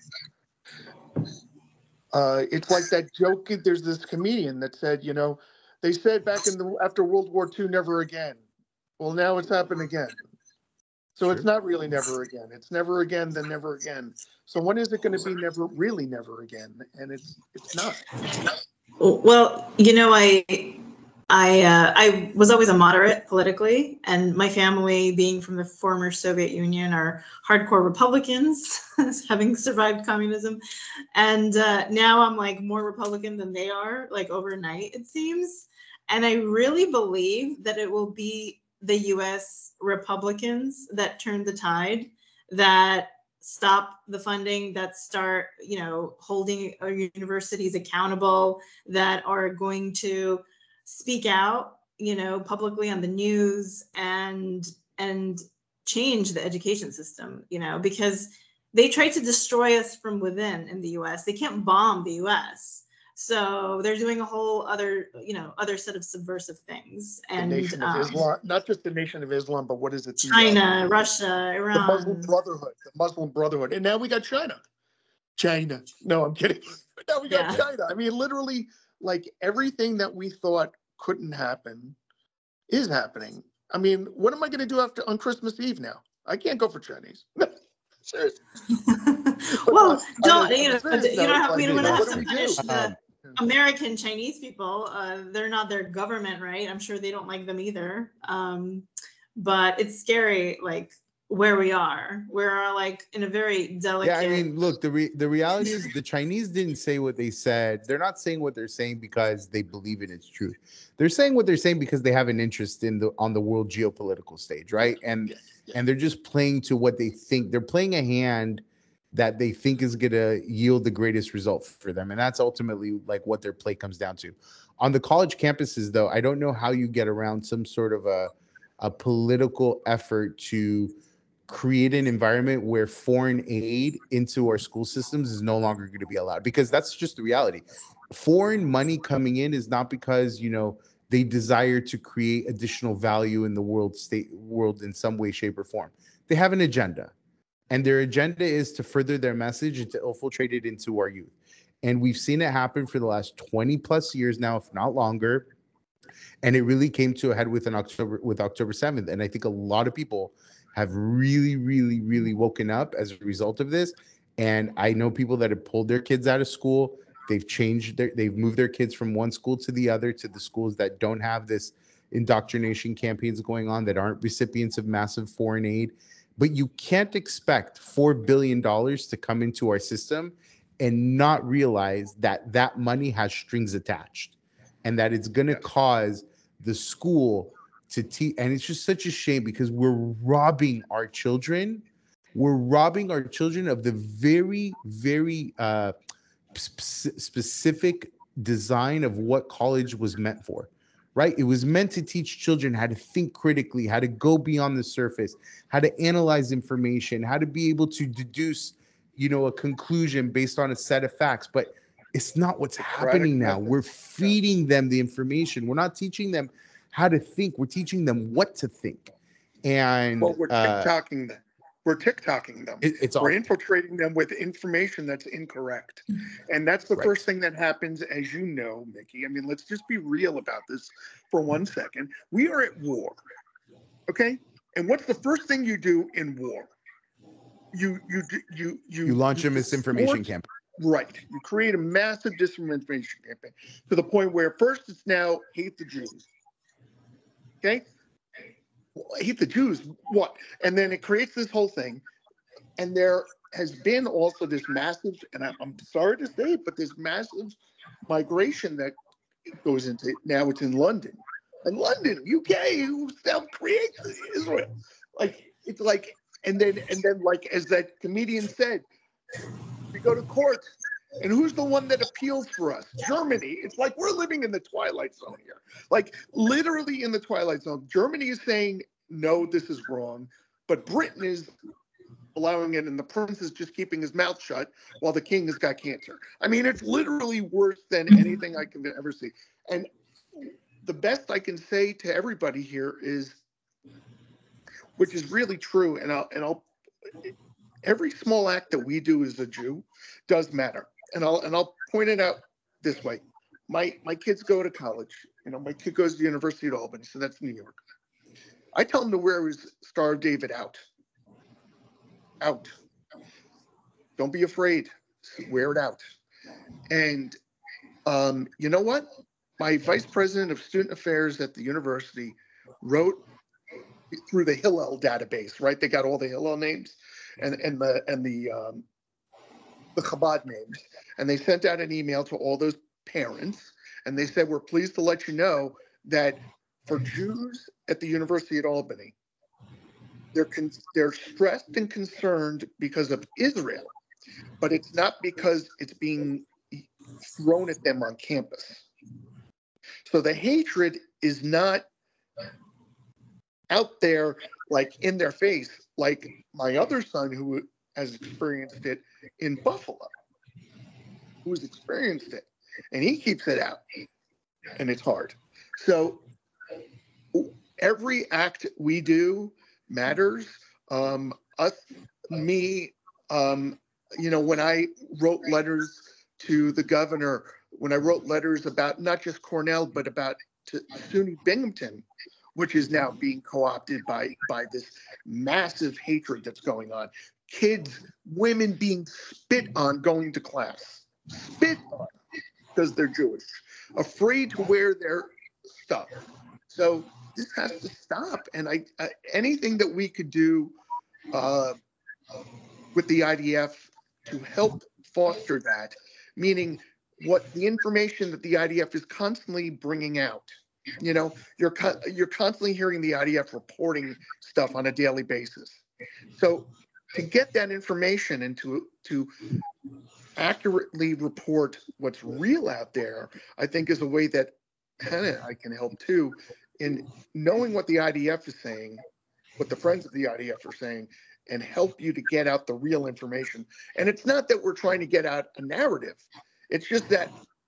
[SPEAKER 2] Uh, it's like that joke. There's this comedian that said, you know, they said back in the after World War Two, never again. Well, now it's happened again. So
[SPEAKER 4] Sure.
[SPEAKER 2] it's not really never again. It's never again, then never again. So when is it going to be never, really never again? And it's it's not.
[SPEAKER 3] Well, you know, I I uh, I was always a moderate politically, and my family, being from the former Soviet Union, are hardcore Republicans, having survived communism, and uh, now I'm like more Republican than they are, like overnight it seems. And I really believe that it will be the U S Republicans that turn the tide, that stop the funding, that start, you know, holding our universities accountable, that are going to speak out, you know, publicly on the news and and change the education system, you know, because they try to destroy us from within in the U S. They can't bomb the U S. So they're doing a whole other, you know, other set of subversive things.
[SPEAKER 2] The
[SPEAKER 3] And
[SPEAKER 2] Nation of
[SPEAKER 3] um,
[SPEAKER 2] Islam, not just the Nation of Islam, but what is it? The, uh,
[SPEAKER 3] China, Russia,
[SPEAKER 2] the Muslim
[SPEAKER 3] Iran.
[SPEAKER 2] Brotherhood, the Muslim Brotherhood, and now we got China. China. No, I'm kidding. Now we got
[SPEAKER 3] Yeah.
[SPEAKER 2] China. I mean, literally, like everything that we thought couldn't happen is happening. I mean, what am I going to do after on Christmas Eve now? I can't go for Chinese. No, seriously.
[SPEAKER 3] Well,
[SPEAKER 2] I
[SPEAKER 3] don't
[SPEAKER 2] mean,
[SPEAKER 3] you know?
[SPEAKER 2] serious
[SPEAKER 3] You
[SPEAKER 2] though,
[SPEAKER 3] don't have.
[SPEAKER 2] like,
[SPEAKER 3] We don't
[SPEAKER 2] you know,
[SPEAKER 3] have
[SPEAKER 2] what
[SPEAKER 3] to
[SPEAKER 2] do we
[SPEAKER 3] punish
[SPEAKER 2] do?
[SPEAKER 3] the
[SPEAKER 4] Um,
[SPEAKER 3] American Chinese people. Uh, they're not their government, right? I'm sure they don't like them either. Um, but it's scary, like where we are. We're like in a very delicate.
[SPEAKER 4] Yeah, I mean, look, the re- the reality is the Chinese didn't say what they said. They're not saying what they're saying because they believe in its truth. They're saying what they're saying because they have an interest in the on the world geopolitical stage, right? And
[SPEAKER 2] Yes, yes.
[SPEAKER 4] and they're just playing to what they think. They're playing a hand that they think is going to yield the greatest result for them, and that's ultimately like what their play comes down to. On the college campuses, though, I don't know how you get around some sort of a a political effort to create an environment where foreign aid into our school systems is no longer going to be allowed, because that's just the reality. Foreign money coming in is not because, you know, they desire to create additional value in the world state world in some way, shape, or form. They have an agenda, and their agenda is to further their message and to infiltrate it into our youth. And we've seen it happen for the last twenty plus years now, if not longer. And it really came to a head with an October with October seventh. And I think a lot of people have really, really, really woken up as a result of this. And I know people that have pulled their kids out of school. They've changed their, they've moved their kids from one school to the other, to the schools that don't have this indoctrination campaigns going on, that aren't recipients of massive foreign aid. But you can't expect four billion dollars to come into our system and not realize that that money has strings attached, and that it's going to cause the school to teach. And it's just such a shame, because we're robbing our children. We're robbing our children of the very, very uh, sp- specific design of what college was meant for, right? It was meant to teach children how to think critically, how to go beyond the surface, how to analyze information, how to be able to deduce, you know, a conclusion based on a set of facts. But it's not what's happening now.
[SPEAKER 2] method.
[SPEAKER 4] We're feeding them the information. We're not teaching them how to think. We're teaching them what to think. And
[SPEAKER 2] Well, we're
[SPEAKER 4] uh,
[SPEAKER 2] TikToking them. We're TikToking them.
[SPEAKER 4] it, it's
[SPEAKER 2] We're
[SPEAKER 4] all
[SPEAKER 2] infiltrating them with information that's incorrect. And that's the
[SPEAKER 4] Right.
[SPEAKER 2] first thing that happens, as you know, Mickey. I mean, let's just be real about this for one second. We are at war, okay? And what's the first thing you do in war? You you do- you you
[SPEAKER 4] you launch a
[SPEAKER 2] you
[SPEAKER 4] misinformation
[SPEAKER 2] distort-
[SPEAKER 4] campaign.
[SPEAKER 2] Right. You create a massive disinformation campaign to the point where first it's now hate the Jews. Okay? Well, hate the Jews, what? And then it creates this whole thing. And there has been also this massive, and I'm, I'm sorry to say it, but this massive migration that goes into, now it's in London. And London, U K, who self-creates Israel. Like, it's like, and then, and then like, as that comedian said, we go to court, and who's the one that appeals for us? Germany. It's like we're living in the twilight zone here. Like literally in the twilight zone. Germany is saying, no, this is wrong. But Britain is allowing it, and the prince is just keeping his mouth shut while the king has got cancer. I mean, it's literally worse than anything I can ever see. And the best I can say to everybody here is, which is really true, and I'll, and I'll, every small act that we do as a Jew does matter. And I'll and I'll point it out this way. My my kids go to college. You know, my kid goes to the University of Albany, so that's New York. I tell him to wear his Star of David out. Out. Don't be afraid. Wear it out. And um, you know what? My vice president of student affairs at the university wrote through the Hillel database, right? They got all the Hillel names and, and the and the um, the Chabad names. And they sent out an email to all those parents, and they said, we're pleased to let you know that for Jews at the University at Albany, they're con- they're stressed and concerned because of Israel, but it's not because it's being thrown at them on campus. So the hatred is not out there like in their face, like my other son who has experienced it in Buffalo, who's experienced it. and he keeps it out, and it's hard. So every act we do matters. Um, us, me, um, you know, when I wrote letters to the governor, when I wrote letters about not just Cornell, but about to SUNY Binghamton, which is now being co-opted by, by this massive hatred that's going on. Kids, women being spit on going to class, spit on because they're Jewish, afraid to wear their stuff. So this has to stop. And I, I anything that we could do uh, with the I D F to help foster that, meaning what the information that the I D F is constantly bringing out. You know, you're co- you're constantly hearing the I D F reporting stuff on a daily basis. So to get that information and to to accurately report what's real out there, I think is a way that Hannah I can help too in knowing what the I D F is saying, what the friends of the I D F are saying, and help you to get out the real information. And it's not that we're trying to get out a narrative. It's just that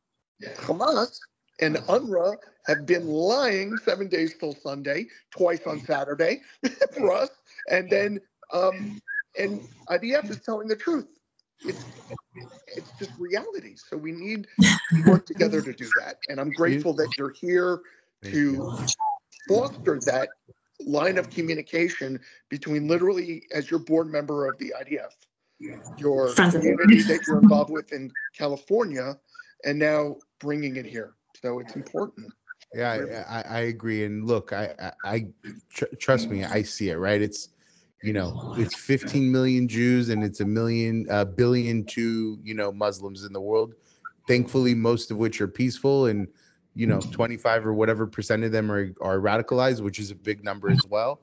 [SPEAKER 2] Hamas and UNRWA have been lying seven days till Sunday, twice on Saturday for us. And then, um, and I D F is telling the truth. It's it's just reality. So we need to work together to do that. And I'm grateful that you're here to foster that line of communication between literally as your board member of the I D F, your community that you're involved with in California, and now bringing it here. So it's important.
[SPEAKER 4] Yeah, I, I agree. And look, I, I, I tr- trust me, I see it, right? It's, you know, it's fifteen million Jews and it's a million, uh, billion to, you know, Muslims in the world. Thankfully, most of which are peaceful, and, you know, twenty-five or whatever percent of them are, are radicalized, which is a big number as well.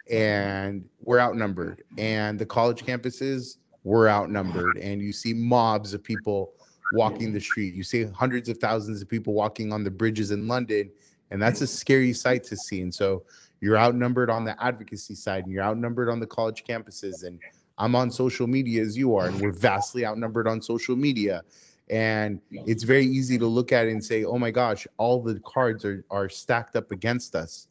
[SPEAKER 4] And we're outnumbered. And the college campuses, we're outnumbered. And you see mobs of people walking the street. You see hundreds of thousands of people walking on the bridges in London, and that's a scary sight to see. And so you're outnumbered on the advocacy side, and you're outnumbered on the college campuses. And I'm on social media as you are, and we're vastly outnumbered on social media. And it's very easy to look at it and say, oh my gosh, all the cards are, are stacked up against us.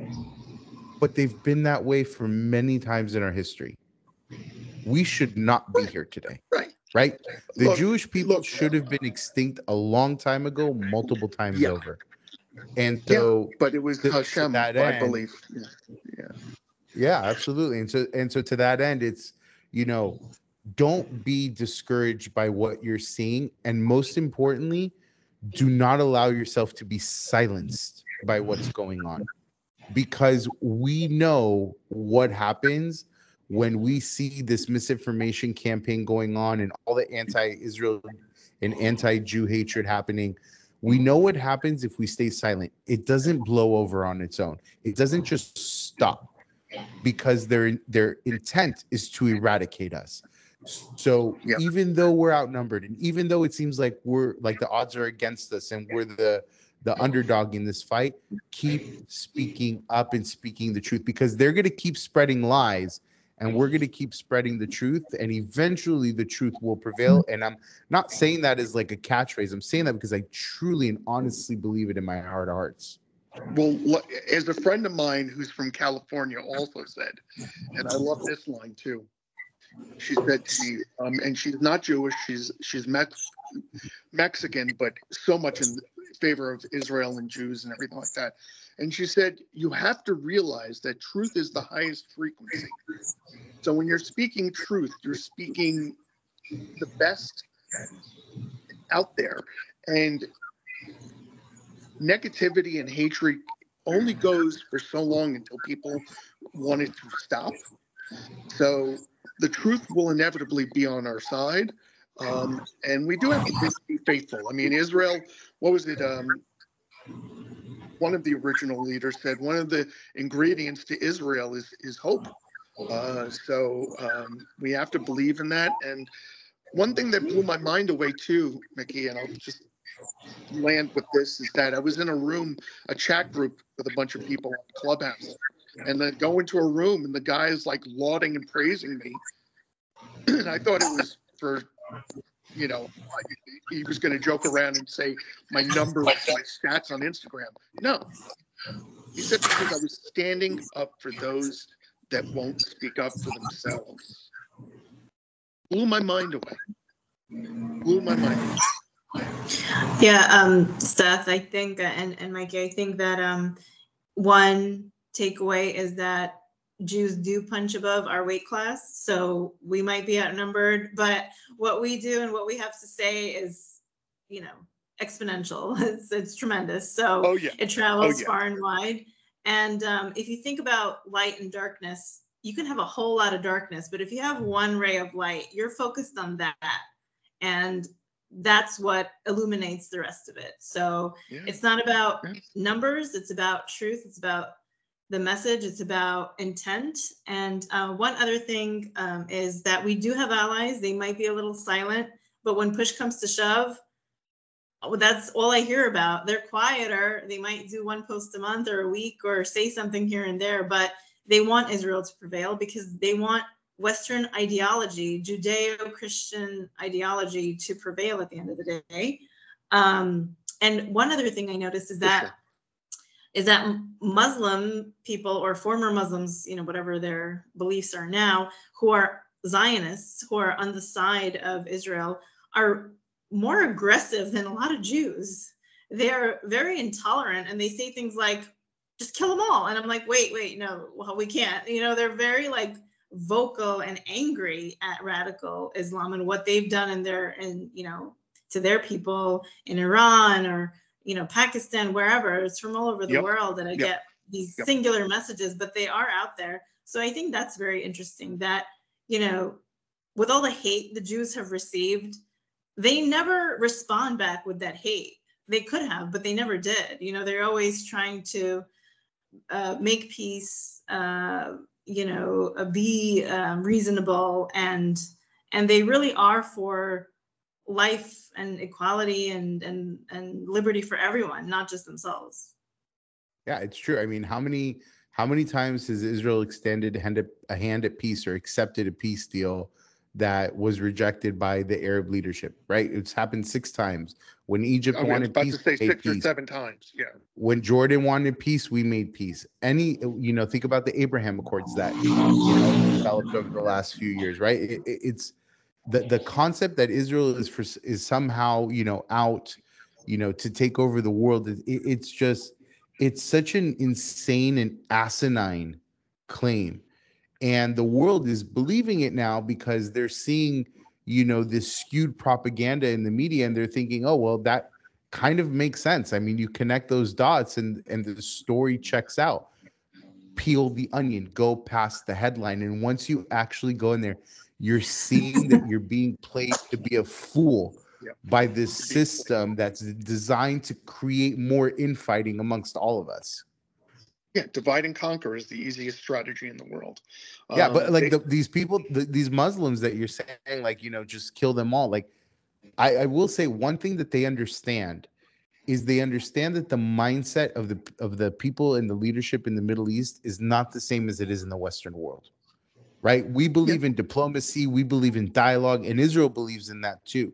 [SPEAKER 4] But they've been that way for many times in our history. We should not be here today.
[SPEAKER 2] Right.
[SPEAKER 4] Right? The
[SPEAKER 2] Look,
[SPEAKER 4] Jewish people
[SPEAKER 2] look,
[SPEAKER 4] should have been extinct a long time ago, multiple times
[SPEAKER 2] yeah.
[SPEAKER 4] over. And so,
[SPEAKER 2] yeah, but it was
[SPEAKER 4] to,
[SPEAKER 2] Hashem,
[SPEAKER 4] to that
[SPEAKER 2] I
[SPEAKER 4] end,
[SPEAKER 2] believe. Yeah. yeah.
[SPEAKER 4] Yeah, absolutely. And so, and so to that end, it's, you know, don't be discouraged by what you're seeing. And most importantly, do not allow yourself to be silenced by what's going on, because we know what happens when we see this misinformation campaign going on and all the anti-Israel and anti-Jew hatred happening. We know what happens if we stay silent. It doesn't blow over on its own. It doesn't just stop, because their their intent is to eradicate us. So
[SPEAKER 2] yeah.
[SPEAKER 4] even though we're outnumbered, and even though it seems like we're like the odds are against us and we're the the underdog in this fight, keep speaking up and speaking the truth, because they're going to keep spreading lies. And we're going to keep spreading the truth, and eventually the truth will prevail. And I'm not saying that as like a catchphrase. I'm saying that because I truly and honestly believe it in my heart of hearts.
[SPEAKER 2] Well, as a friend of mine who's from California also said, and I love this line too. She said to me, um, and she's not Jewish, she's she's Mex- Mexican, but so much in favor of Israel and Jews and everything like that. And she said, you have to realize that truth is the highest frequency. So when you're speaking truth, you're speaking the best out there. And negativity and hatred only goes for so long until people want it to stop. So the truth will inevitably be on our side. Um, and we do have to be faithful. I mean, Israel, what was it? Um, one of the original leaders said one of the ingredients to Israel is, is hope. Uh, so um, we have to believe in that. And one thing that blew my mind away too, Mickey, and I'll just land with this, is that I was in a room, a chat group with a bunch of people on Clubhouse, and then go into a room and the guy is like lauding and praising me. And I thought it was for you know, he was going to joke around and say my numbers, my stats on Instagram. No, he said because I was standing up for those that won't speak up for themselves. Blew my mind away. Blew my mind away.
[SPEAKER 3] Yeah, um, Steph, I think, uh, and, and Mikey, I think that um, one takeaway is that Jews do punch above our weight class, so we might be outnumbered, but what we do and what we have to say is, you know, exponential. It's, it's tremendous. So
[SPEAKER 2] oh, yeah.
[SPEAKER 3] it travels
[SPEAKER 2] oh, yeah.
[SPEAKER 3] far and wide. And um, if you think about light and darkness, you can have a whole lot of darkness, but if you have one ray of light, you're focused on that. And that's what illuminates the rest of it. So yeah. It's not about yeah. numbers, it's about truth, it's about the message, it's about intent. And uh, one other thing um, is that we do have allies. They might be a little silent, but when push comes to shove, that's all I hear about. They're quieter. They might do one post a month or a week or say something here and there, but they want Israel to prevail because they want Western ideology, Judeo-Christian ideology to prevail at the end of the day. Um, and one other thing I noticed is that is that Muslim people or former Muslims, you know, whatever their beliefs are now, who are Zionists, who are on the side of Israel, are more aggressive than a lot of Jews. They're very intolerant and they say things like, just kill them all. And I'm like, wait, wait, no, well, we can't. You know, they're very like vocal and angry at radical Islam and what they've done in their, and you know, to their people in Iran or, you know, Pakistan, wherever. It's from all over the yep. world that I yep. get these yep. singular messages, but they are out there. So I think that's very interesting that, you know, with all the hate the Jews have received, they never respond back with that hate. They could have, but they never did. You know, they're always trying to uh, make peace, uh, you know, uh, be um, reasonable, and and they really are for life and equality and and and liberty for everyone, not just themselves.
[SPEAKER 4] Yeah, it's true. I mean, how many how many times has Israel extended a hand at, a hand at peace or accepted a peace deal that was rejected by the Arab leadership, right? It's happened six times. When Egypt
[SPEAKER 2] I mean,
[SPEAKER 4] wanted
[SPEAKER 2] I was
[SPEAKER 4] peace,
[SPEAKER 2] about to say six
[SPEAKER 4] peace.
[SPEAKER 2] or seven times. Yeah.
[SPEAKER 4] When Jordan wanted peace, we made peace. Any, you know, think about the Abraham Accords that, you know, developed over the last few years, right? It, it, it's the the concept that Israel is for is somehow, you know, out, you know, to take over the world. It, it's just, it's such an insane and asinine claim. And the world is believing it now because they're seeing, you know, this skewed propaganda in the media, and they're thinking, oh, well, that kind of makes sense. I mean, you connect those dots and, and the story checks out. Peel the onion, go past the headline. And once you actually go in there, you're seeing that you're being played to be a fool yeah. by this system that's designed to create more infighting amongst all of us.
[SPEAKER 2] Yeah, divide and conquer is the easiest strategy in the world.
[SPEAKER 4] Yeah,
[SPEAKER 2] um,
[SPEAKER 4] but like
[SPEAKER 2] they,
[SPEAKER 4] the, these people, the, these Muslims that you're saying, like, you know, just kill them all. Like, I, I will say one thing that they understand is they understand that the mindset of the of the people in the leadership in the Middle East is not the same as it is in the Western world, right? We believe yeah. in diplomacy, we believe in dialogue, and Israel believes in that too.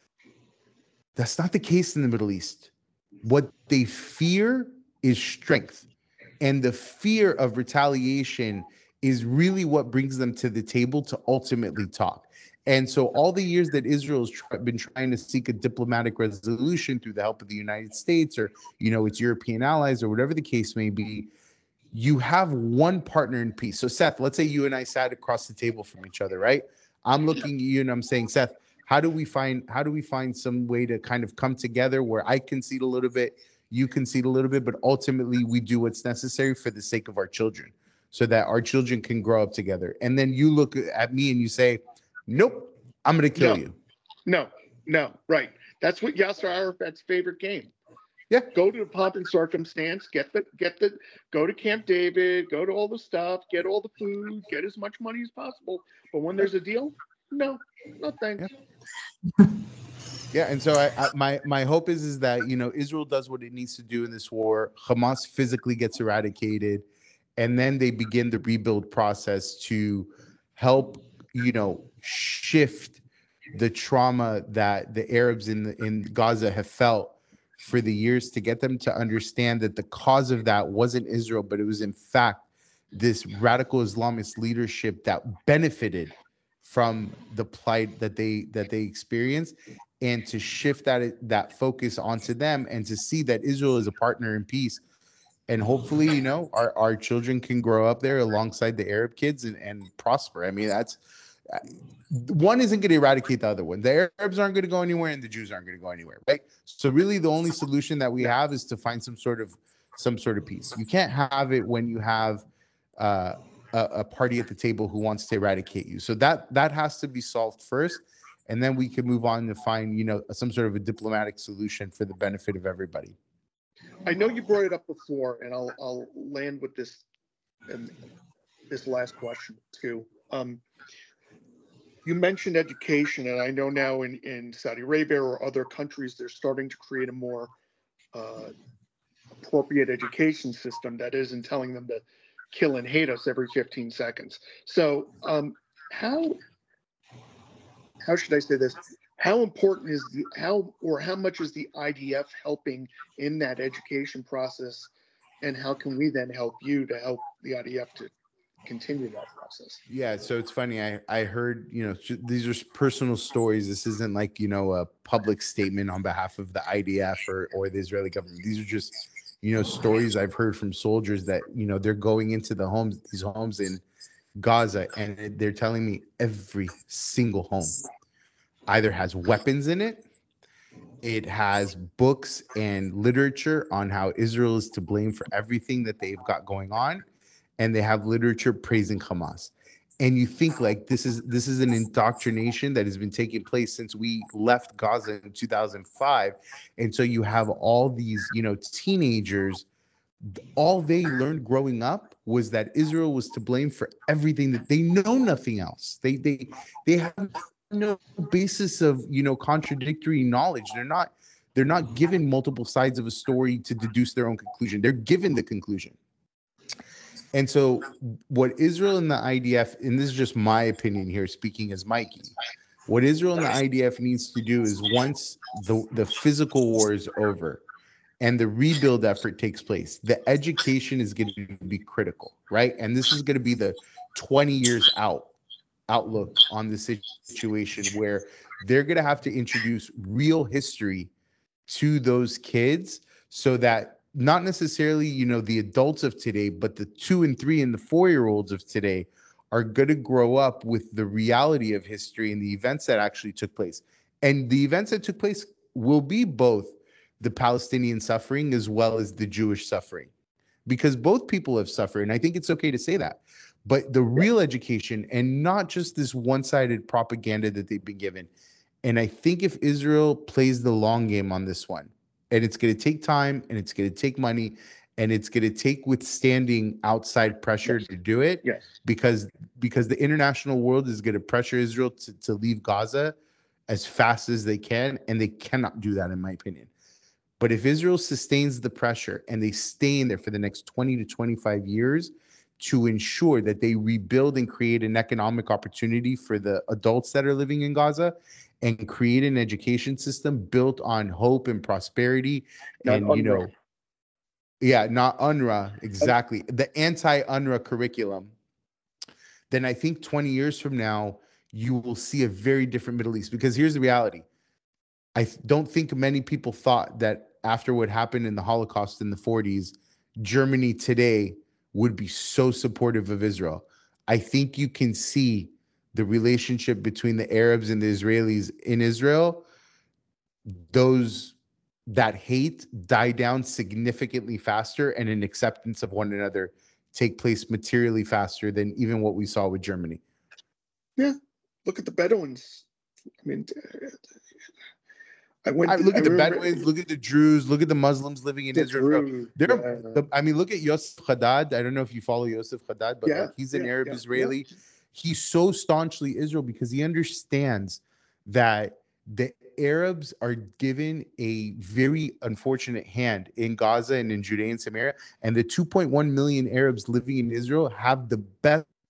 [SPEAKER 4] That's not the case in the Middle East. What they fear is strength. And the fear of retaliation is really what brings them to the table to ultimately talk. And so all the years that Israel has try, been trying to seek a diplomatic resolution through the help of the United States or, you know, its European allies or whatever the case may be, you have one partner in peace. So Seth, let's say you and I sat across the table from each other, right? I'm looking at you and I'm saying, Seth, how do we find how do we find some way to kind of come together where I concede a little bit, you concede a little bit, but ultimately we do what's necessary for the sake of our children so that our children can grow up together. And then you look at me and you say, nope, I'm going to kill
[SPEAKER 2] no,
[SPEAKER 4] you.
[SPEAKER 2] No, no, right. That's what Yasser Arafat's favorite game.
[SPEAKER 4] Yeah.
[SPEAKER 2] Go to the pomp and circumstance, get the, get the, go to Camp David, go to all the stuff, get all the food, get as much money as possible. But when there's a deal, no, no thanks.
[SPEAKER 4] Yeah. Yeah, and so I, I, my my hope is is that, you know, Israel does what it needs to do in this war. Hamas physically gets eradicated, and then they begin the rebuild process to help, you know, shift the trauma that the Arabs in the, in Gaza have felt for the years, to get them to understand that the cause of that wasn't Israel, but it was in fact this radical Islamist leadership that benefited from the plight that they that they experienced, and to shift that that focus onto them, and to see that Israel is a partner in peace. And hopefully, you know, our, our children can grow up there alongside the Arab kids and, and prosper. I mean, that's one isn't going to eradicate the other one. The Arabs aren't going to go anywhere, and the Jews aren't going to go anywhere, right? So really, the only solution that we have is to find some sort of some sort of peace. You can't have it when you have uh, a, a party at the table who wants to eradicate you. So that that has to be solved first, and then we can move on to find, you know, some sort of a diplomatic solution for the benefit of everybody.
[SPEAKER 2] I know you brought it up before, and I'll I'll land with this and this last question too. Um, You mentioned education, and I know now in, in Saudi Arabia or other countries, they're starting to create a more uh, appropriate education system that isn't telling them to kill and hate us every fifteen seconds. So um, how how should I say this? How important is the how or how much is the I D F helping in that education process, and how can we then help you to help the I D F to continue that process?
[SPEAKER 4] Yeah, so it's funny. I I heard, you know, these are personal stories. This isn't like, you know, a public statement on behalf of the I D F or or the Israeli government. These are just, you know, stories I've heard from soldiers that, you know, they're going into the homes, these homes in Gaza, and they're telling me every single home either has weapons in it, it has books and literature on how Israel is to blame for everything that they've got going on, and they have literature praising Hamas. And you think like this is this is an indoctrination that has been taking place since we left Gaza in two thousand five. And so you have all these, you know, teenagers, all they learned growing up was that Israel was to blame for everything, that they know nothing else. They they they have no basis of, you know, contradictory knowledge. They're not they're not given multiple sides of a story to deduce their own conclusion. They're given the conclusion. And so what Israel and the I D F, and this is just my opinion here, speaking as Mikey, what Israel and the I D F needs to do is, once the, the physical war is over and the rebuild effort takes place, the education is going to be critical, right? And this is going to be the twenty years out outlook on the situation, where they're going to have to introduce real history to those kids, so that not necessarily, you know, the adults of today, but the two and three and the four-year-olds of today are going to grow up with the reality of history and the events that actually took place. And the events that took place will be both the Palestinian suffering as well as the Jewish suffering, because both people have suffered. And I think it's okay to say that. But the real education, and not just this one-sided propaganda that they've been given. And I think if Israel plays the long game on this one, and it's going to take time, and it's going to take money, and it's going to take withstanding outside pressure yes. to do it,
[SPEAKER 2] yes.
[SPEAKER 4] because because the international world is going to pressure Israel to, to leave Gaza as fast as they can, and they cannot do that, in my opinion. But if Israel sustains the pressure and they stay in there for the next twenty to twenty-five years to ensure that they rebuild and create an economic opportunity for the adults that are living in Gaza, and create an education system built on hope and prosperity,
[SPEAKER 2] not
[SPEAKER 4] and,
[SPEAKER 2] U N R W A.
[SPEAKER 4] you know, yeah, not U N R W A, exactly, the anti-U N R W A curriculum, then I think twenty years from now, you will see a very different Middle East. Because here's the reality. I th- don't think many people thought that after what happened in the Holocaust in the forties, Germany today would be so supportive of Israel. I think you can see the relationship between the Arabs and the Israelis in Israel, those that hate die down significantly faster, and an acceptance of one another take place materially faster than even what we saw with Germany.
[SPEAKER 2] Yeah, look at the Bedouins. I mean, I went.
[SPEAKER 4] I, look
[SPEAKER 2] I
[SPEAKER 4] at the
[SPEAKER 2] remember,
[SPEAKER 4] Bedouins, look at the Druze, look at the Muslims living in
[SPEAKER 2] the
[SPEAKER 4] Israel.
[SPEAKER 2] Druze,
[SPEAKER 4] They're,
[SPEAKER 2] yeah.
[SPEAKER 4] the, I mean, look at Yosef Haddad. I don't know if you follow Yosef Haddad, but
[SPEAKER 2] Yeah,
[SPEAKER 4] like, he's an
[SPEAKER 2] yeah,
[SPEAKER 4] Arab
[SPEAKER 2] yeah,
[SPEAKER 4] Israeli.
[SPEAKER 2] yeah.
[SPEAKER 4] He's so staunchly Israel because he understands that the Arabs are given a very unfortunate hand in Gaza and in Judea and Samaria, and the two point one million Arabs living in Israel have the best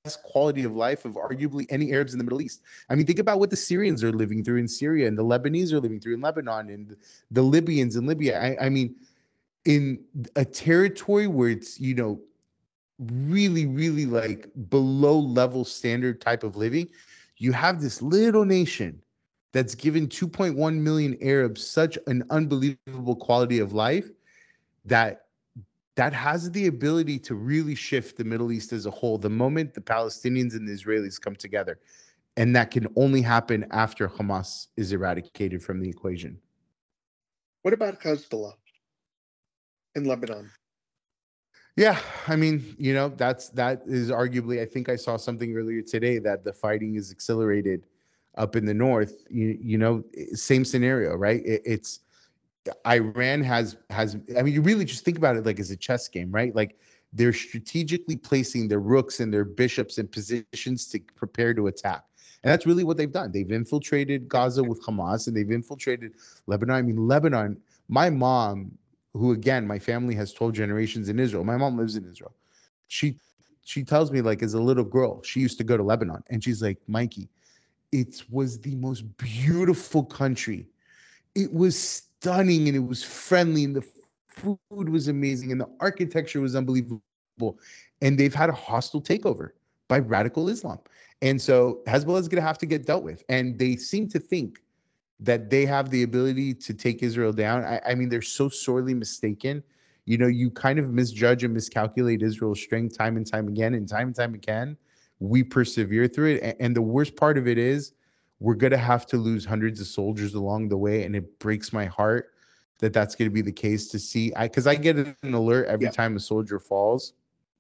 [SPEAKER 4] quality of life of arguably any Arabs in the Middle East. I mean, think about what the Syrians are living through in Syria and the Lebanese are living through in Lebanon and the Libyans in Libya. I, I mean, in a territory where it's, you know, really, really like below level standard type of living, you have this little nation that's given two point one million Arabs such an unbelievable quality of life that that has the ability to really shift the Middle East as a whole the moment the Palestinians and the Israelis come together. And that can only happen after Hamas is eradicated from the equation.
[SPEAKER 2] What about Hezbollah in Lebanon?
[SPEAKER 4] Yeah, I mean, you know, that's that is arguably, I think I saw something earlier today that the fighting is accelerated up in the north. You, you know, same scenario, right? It, it's Iran has has I mean, you really just think about it like as a chess game, right? Like they're strategically placing their rooks and their bishops in positions to prepare to attack. And that's really what they've done. They've infiltrated Gaza with Hamas and they've infiltrated Lebanon. I mean, Lebanon, my mom, who again, my family has twelve generations in Israel. My mom lives in Israel. She she tells me, like, as a little girl, she used to go to Lebanon. And she's like, Mikey, it was the most beautiful country. It was stunning and it was friendly and the food was amazing and the architecture was unbelievable. And they've had a hostile takeover by radical Islam. And so Hezbollah is going to have to get dealt with. And they seem to think that they have the ability to take Israel down. I, I mean, they're so sorely mistaken. You know, you kind of misjudge and miscalculate Israel's strength time and time again, and time and time again, we persevere through it. And, and the worst part of it is we're going to have to lose hundreds of soldiers along the way. And it breaks my heart that that's going to be the case to see. I, because I get an alert every
[SPEAKER 2] Yeah.
[SPEAKER 4] time a soldier falls.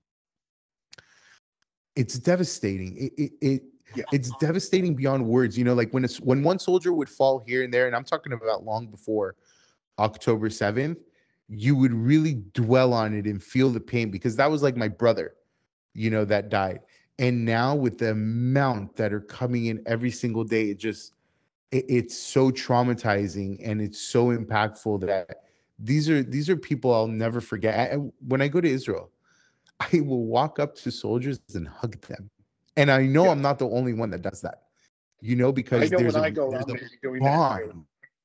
[SPEAKER 4] It's devastating. It, it, it
[SPEAKER 2] Yeah.
[SPEAKER 4] It's devastating beyond words. You know, like when it's when one soldier would fall here and there, and I'm talking about long before October seventh, you would really dwell on it and feel the pain because that was like my brother, you know, that died. And now with the amount that are coming in every single day, it just it, it's so traumatizing and it's so impactful that these are these are people I'll never forget. I, when I go to Israel, I will walk up to soldiers and hug them. And I know
[SPEAKER 2] Yeah.
[SPEAKER 4] I'm not the only one that does that, you know,
[SPEAKER 2] I
[SPEAKER 4] because
[SPEAKER 2] know
[SPEAKER 4] there's
[SPEAKER 2] when
[SPEAKER 4] a,
[SPEAKER 2] I go,
[SPEAKER 4] there's
[SPEAKER 2] I'm
[SPEAKER 4] a
[SPEAKER 2] going to be doing that.
[SPEAKER 4] bond.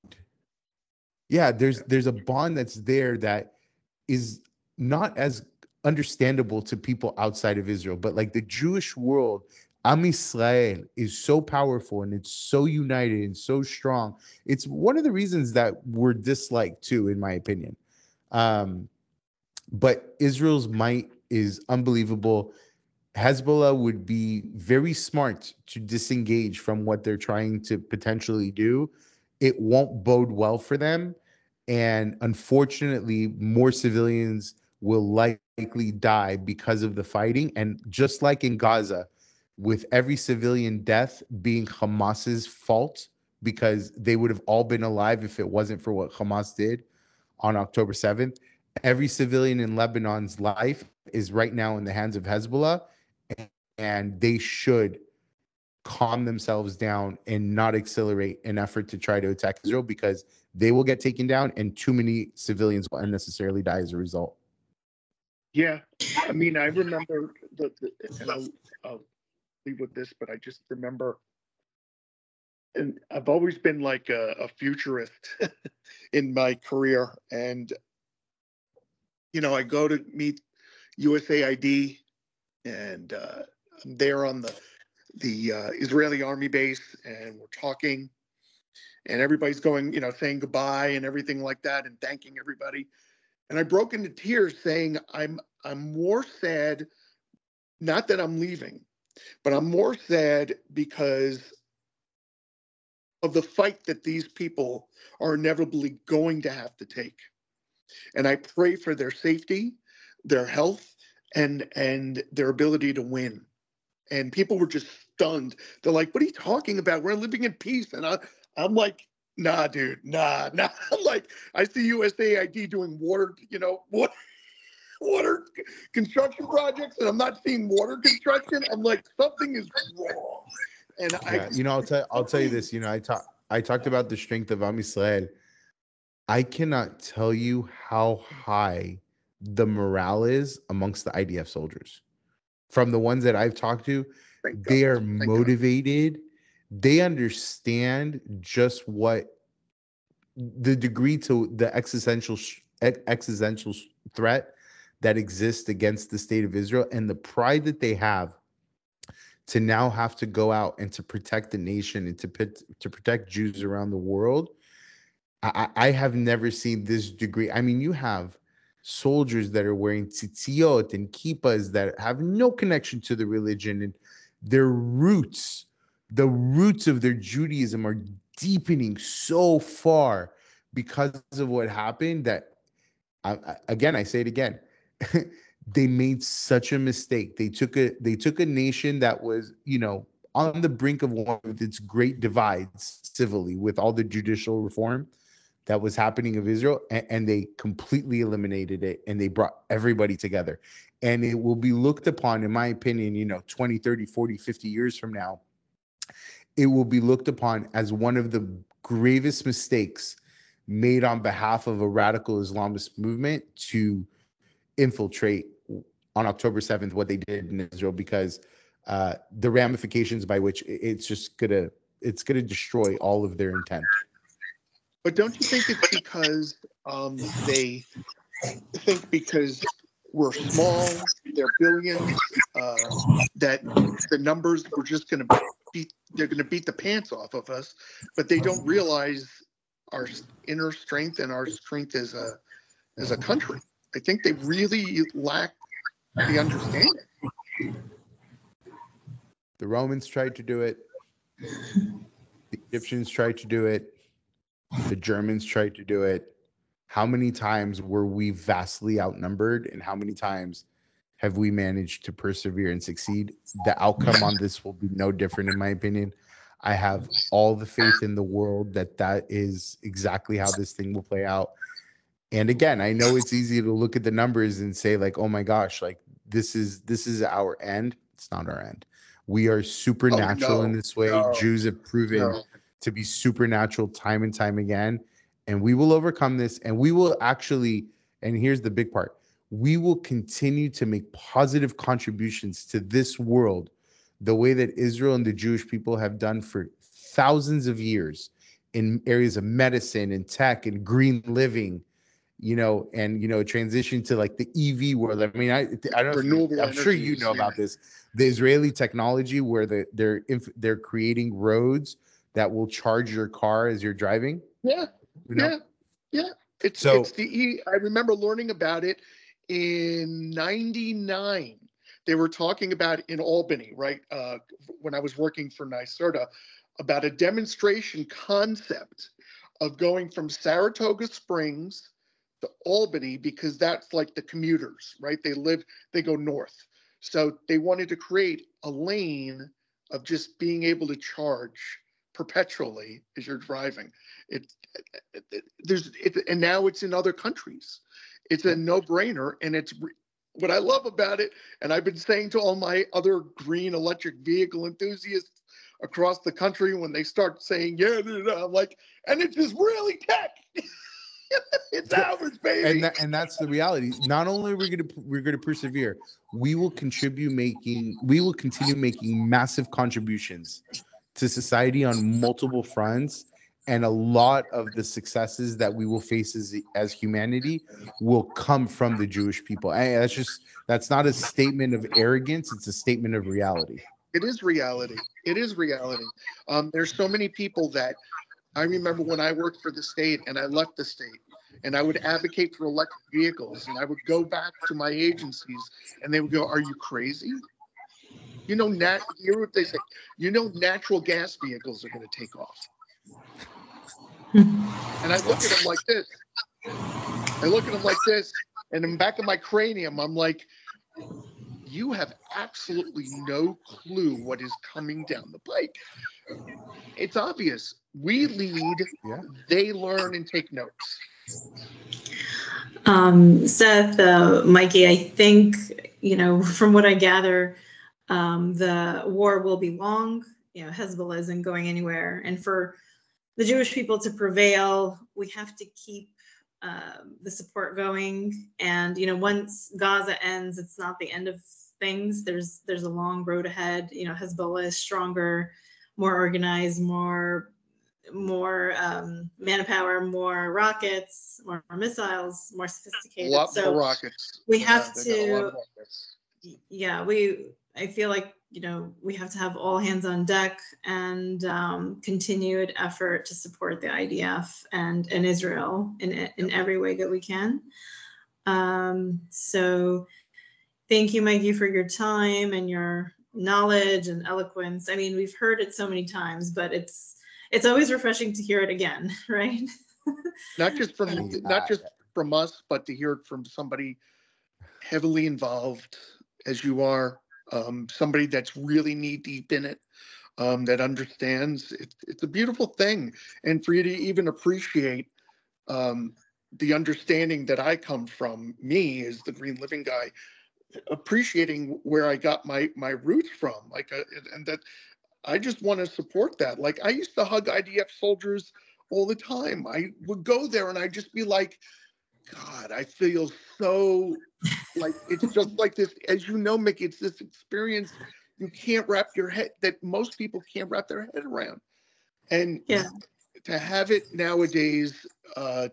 [SPEAKER 4] Yeah, there's there's a bond that's there that is not as understandable to people outside of Israel, but like the Jewish world, Am Yisrael is so powerful and it's so united and so strong. It's one of the reasons that we're disliked too, in my opinion. Um, but Israel's might is unbelievable. Hezbollah would be very smart to disengage from what they're trying to potentially do. It won't bode well for them. And unfortunately, more civilians will likely die because of the fighting. And just like in Gaza, with every civilian death being Hamas's fault, because they would have all been alive if it wasn't for what Hamas did on October seventh, every civilian in Lebanon's life is right now in the hands of Hezbollah, and they should calm themselves down and not accelerate an effort to try to attack Israel because they will get taken down and too many civilians will unnecessarily die as a result.
[SPEAKER 2] Yeah. I mean, I remember, the, the and I'll, I'll leave with this, but I just remember, and I've always been like a, a futurist in my career. And, you know, I go to meet U S A I D and uh, I'm there on the the uh, Israeli army base and we're talking and everybody's going, you know, saying goodbye and everything like that and thanking everybody. And I broke into tears saying, I'm, I'm more sad, not that I'm leaving, but I'm more sad because of the fight that these people are inevitably going to have to take. And I pray for their safety, their health, and, and their ability to win. And people were just stunned. They're like, what are you talking about? We're living in peace. And I, I'm like, nah, dude, nah, nah. I'm like, I see U S A I D doing water, you know, water, water construction projects, and I'm not seeing water construction. I'm like, something is wrong. And
[SPEAKER 4] Yeah,
[SPEAKER 2] I,
[SPEAKER 4] you know, I'll tell I'll tell you this. You know, I talk I talked about the strength of Am Yisrael. I cannot tell you how high the morale is amongst the I D F soldiers. from the ones that I've talked to,
[SPEAKER 2] Thank
[SPEAKER 4] they
[SPEAKER 2] God.
[SPEAKER 4] are
[SPEAKER 2] Thank God.
[SPEAKER 4] motivated. They understand just what the degree to the existential existential threat that exists against the state of Israel, and the pride that they have to now have to go out and to protect the nation and to pit, to protect Jews around the world. I, I have never seen this degree. I mean, you have soldiers that are wearing tzitziot and kippas that have no connection to the religion, and their roots, the roots of their Judaism are deepening so far because of what happened that, I, I, again, I say it again, they made such a mistake. They took a they took a nation that was, you know, on the brink of one of its great divides civilly with all the judicial reform that was happening of Israel, and, and they completely eliminated it, and they brought everybody together. And it will be looked upon, in my opinion, you know, twenty, thirty, forty, fifty years from now, it will be looked upon as one of the gravest mistakes made on behalf of a radical Islamist movement to infiltrate on October seventh what they did in Israel, because uh, the ramifications by which it's just gonna it's gonna destroy all of their intent.
[SPEAKER 2] But don't you think it's because um, they think because we're small, they're billions, uh, that the numbers were just going to beat, they're going to beat the pants off of us, but they don't realize our inner strength and our strength as a as a country. I think they really lack the understanding.
[SPEAKER 4] The Romans tried to do it. The Egyptians tried to do it. The Germans tried to do it. How many times were we vastly outnumbered, and how many times have we managed to persevere and succeed? The outcome on this will be no different, in my opinion. I have all the faith in the world that that is exactly how this thing will play out. And again, I know it's easy to look at the numbers and say, like, oh my gosh, like this is this is our end. It's not our end. We are supernatural
[SPEAKER 2] Oh, no,
[SPEAKER 4] in this way.
[SPEAKER 2] no,
[SPEAKER 4] Jews have proven
[SPEAKER 2] no.
[SPEAKER 4] to be supernatural time and time again. And we will overcome this. And we will actually, and here's the big part, we will continue to make positive contributions to this world the way that Israel and the Jewish people have done for thousands of years in areas of medicine and tech and green living, you know, and, you know, transition to like the E V world. I mean, I, I don't know,
[SPEAKER 2] Renewable
[SPEAKER 4] I'm sure you
[SPEAKER 2] energies,
[SPEAKER 4] know
[SPEAKER 2] yeah.
[SPEAKER 4] about this, the Israeli technology where the, they're, inf- they're creating roads that will charge your car as you're driving.
[SPEAKER 2] Yeah,
[SPEAKER 4] You know?
[SPEAKER 2] yeah, yeah. It's
[SPEAKER 4] So-
[SPEAKER 2] it's the E. I remember learning about it in ninety-nine. They were talking about it in Albany, right? Uh, when I was working for NYSERDA, about a demonstration concept of going from Saratoga Springs to Albany, because that's like the commuters, right? They live, they go north. So they wanted to create a lane of just being able to charge perpetually as you're driving. It, it, it there's it, and now it's in other countries. It's a no-brainer, and it's what I love about it. And I've been saying to all my other green electric vehicle enthusiasts across the country, when they start saying, yeah, I'm like, and it's just really tech. It's ours, baby.
[SPEAKER 4] And that, and that's the reality. Not only are we going to we're going to persevere, we will contribute making we will continue making massive contributions to society on multiple fronts, and a lot of the successes that we will face as as humanity will come from the Jewish people. And that's just that's not a statement of arrogance; it's a statement of reality.
[SPEAKER 2] It is reality. It is reality. Um, there's so many people that I remember when I worked for the state and I left the state, and I would advocate for electric vehicles, and I would go back to my agencies and they would go, are you crazy? You know, nat- you know what they say, you know, natural gas vehicles are going to take off. And I look at them like this. I look at them like this, and in the back of my cranium, I'm like, you have absolutely no clue what is coming down the pike. It's obvious. We lead,
[SPEAKER 4] Yeah.
[SPEAKER 2] they learn and take notes.
[SPEAKER 3] Um, Seth, uh, Mikey, I think, you know, from what I gather, um, the war will be long. You know, Hezbollah isn't going anywhere. And for the Jewish people to prevail, we have to keep uh, the support going. And, you know, once Gaza ends, it's not the end of things. There's there's a long road ahead. You know, Hezbollah is stronger, more organized, more more um, manpower, more rockets, more, more missiles, more
[SPEAKER 2] A
[SPEAKER 3] sophisticated.
[SPEAKER 2] lot
[SPEAKER 3] So
[SPEAKER 2] more rockets.
[SPEAKER 3] we
[SPEAKER 2] Yeah,
[SPEAKER 3] have
[SPEAKER 2] they got a lot
[SPEAKER 3] to,
[SPEAKER 2] of rockets.
[SPEAKER 3] yeah, we. I feel like, you know, we have to have all hands on deck and um, continued effort to support the I D F and, and Israel in in every way that we can. Um, so thank you, Mikey, for your time and your knowledge and eloquence. I mean, we've heard it so many times, but it's it's always refreshing to hear it again, right?
[SPEAKER 2] Not just from
[SPEAKER 4] Yeah.
[SPEAKER 2] not just from us, but to hear it from somebody heavily involved as you are, um, somebody that's really knee deep in it, um, that understands. It, it's a beautiful thing, and for you to even appreciate um, the understanding that I come from, me as the Green Living guy, appreciating where I got my my roots from, like, uh, and that I just want to support that. Like, I used to hug I D F soldiers all the time. I would go there and I'd just be like, God, I feel so like it's just like this, as you know, Mickey, it's this experience you can't wrap your head, that most people can't wrap their head around. And
[SPEAKER 3] Yeah.
[SPEAKER 2] to have it nowadays, uh,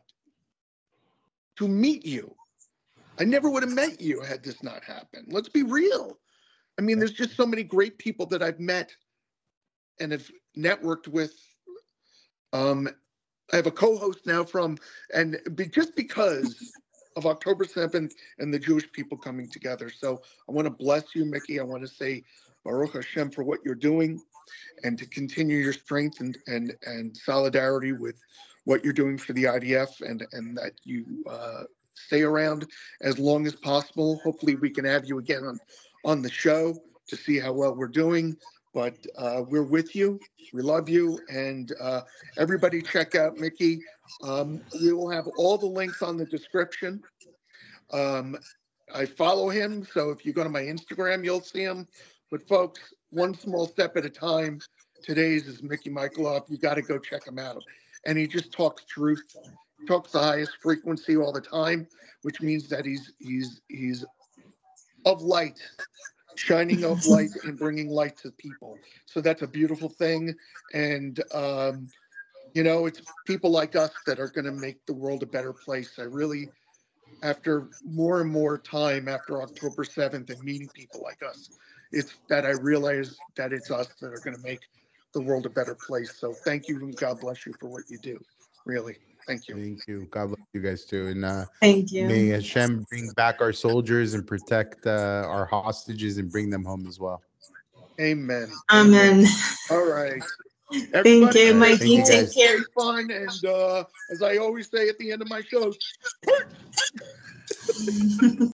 [SPEAKER 2] to meet you, I never would have met you had this not happened. Let's be real. I mean, there's just so many great people that I've met and have networked with. Um, I have a co-host now from, and be, just because of October seventh and the Jewish people coming together. So I want to bless you, Mickey. I want to say Baruch Hashem for what you're doing, and to continue your strength and and and solidarity with what you're doing for the I D F, and and that you uh, stay around as long as possible. Hopefully we can have you again on on the show to see how well we're doing. But uh, we're with you. We love you. And uh, everybody check out Mickey. Um, we will have all the links on the description. Um, I follow him, so if you go to my Instagram, you'll see him. But folks, one small step at a time. Today's is Mickey Michaeloff. You got to go check him out. And he just talks truth, talks the highest frequency all the time, which means that he's he's he's of light, shining of light and bringing light to people. So that's a beautiful thing. And um, you know, it's people like us that are going to make the world a better place. I really, after more and more time after October seventh and meeting people like us, it's that I realize that it's us that are going to make the world a better place. So thank you, and God bless you for what you do. Really, thank you.
[SPEAKER 4] Thank you. God bless you guys too. And uh,
[SPEAKER 3] Thank you.
[SPEAKER 4] may Hashem bring back our soldiers and protect uh, our hostages and bring them home as well.
[SPEAKER 2] Amen.
[SPEAKER 3] Amen.
[SPEAKER 2] All right.
[SPEAKER 3] Thank
[SPEAKER 2] Everybody,
[SPEAKER 3] you,
[SPEAKER 4] All right,
[SPEAKER 3] Mikey.
[SPEAKER 4] thank you,
[SPEAKER 3] Take
[SPEAKER 4] guys.
[SPEAKER 3] care.
[SPEAKER 2] stay fun. And uh, as I always say at the end of my shows,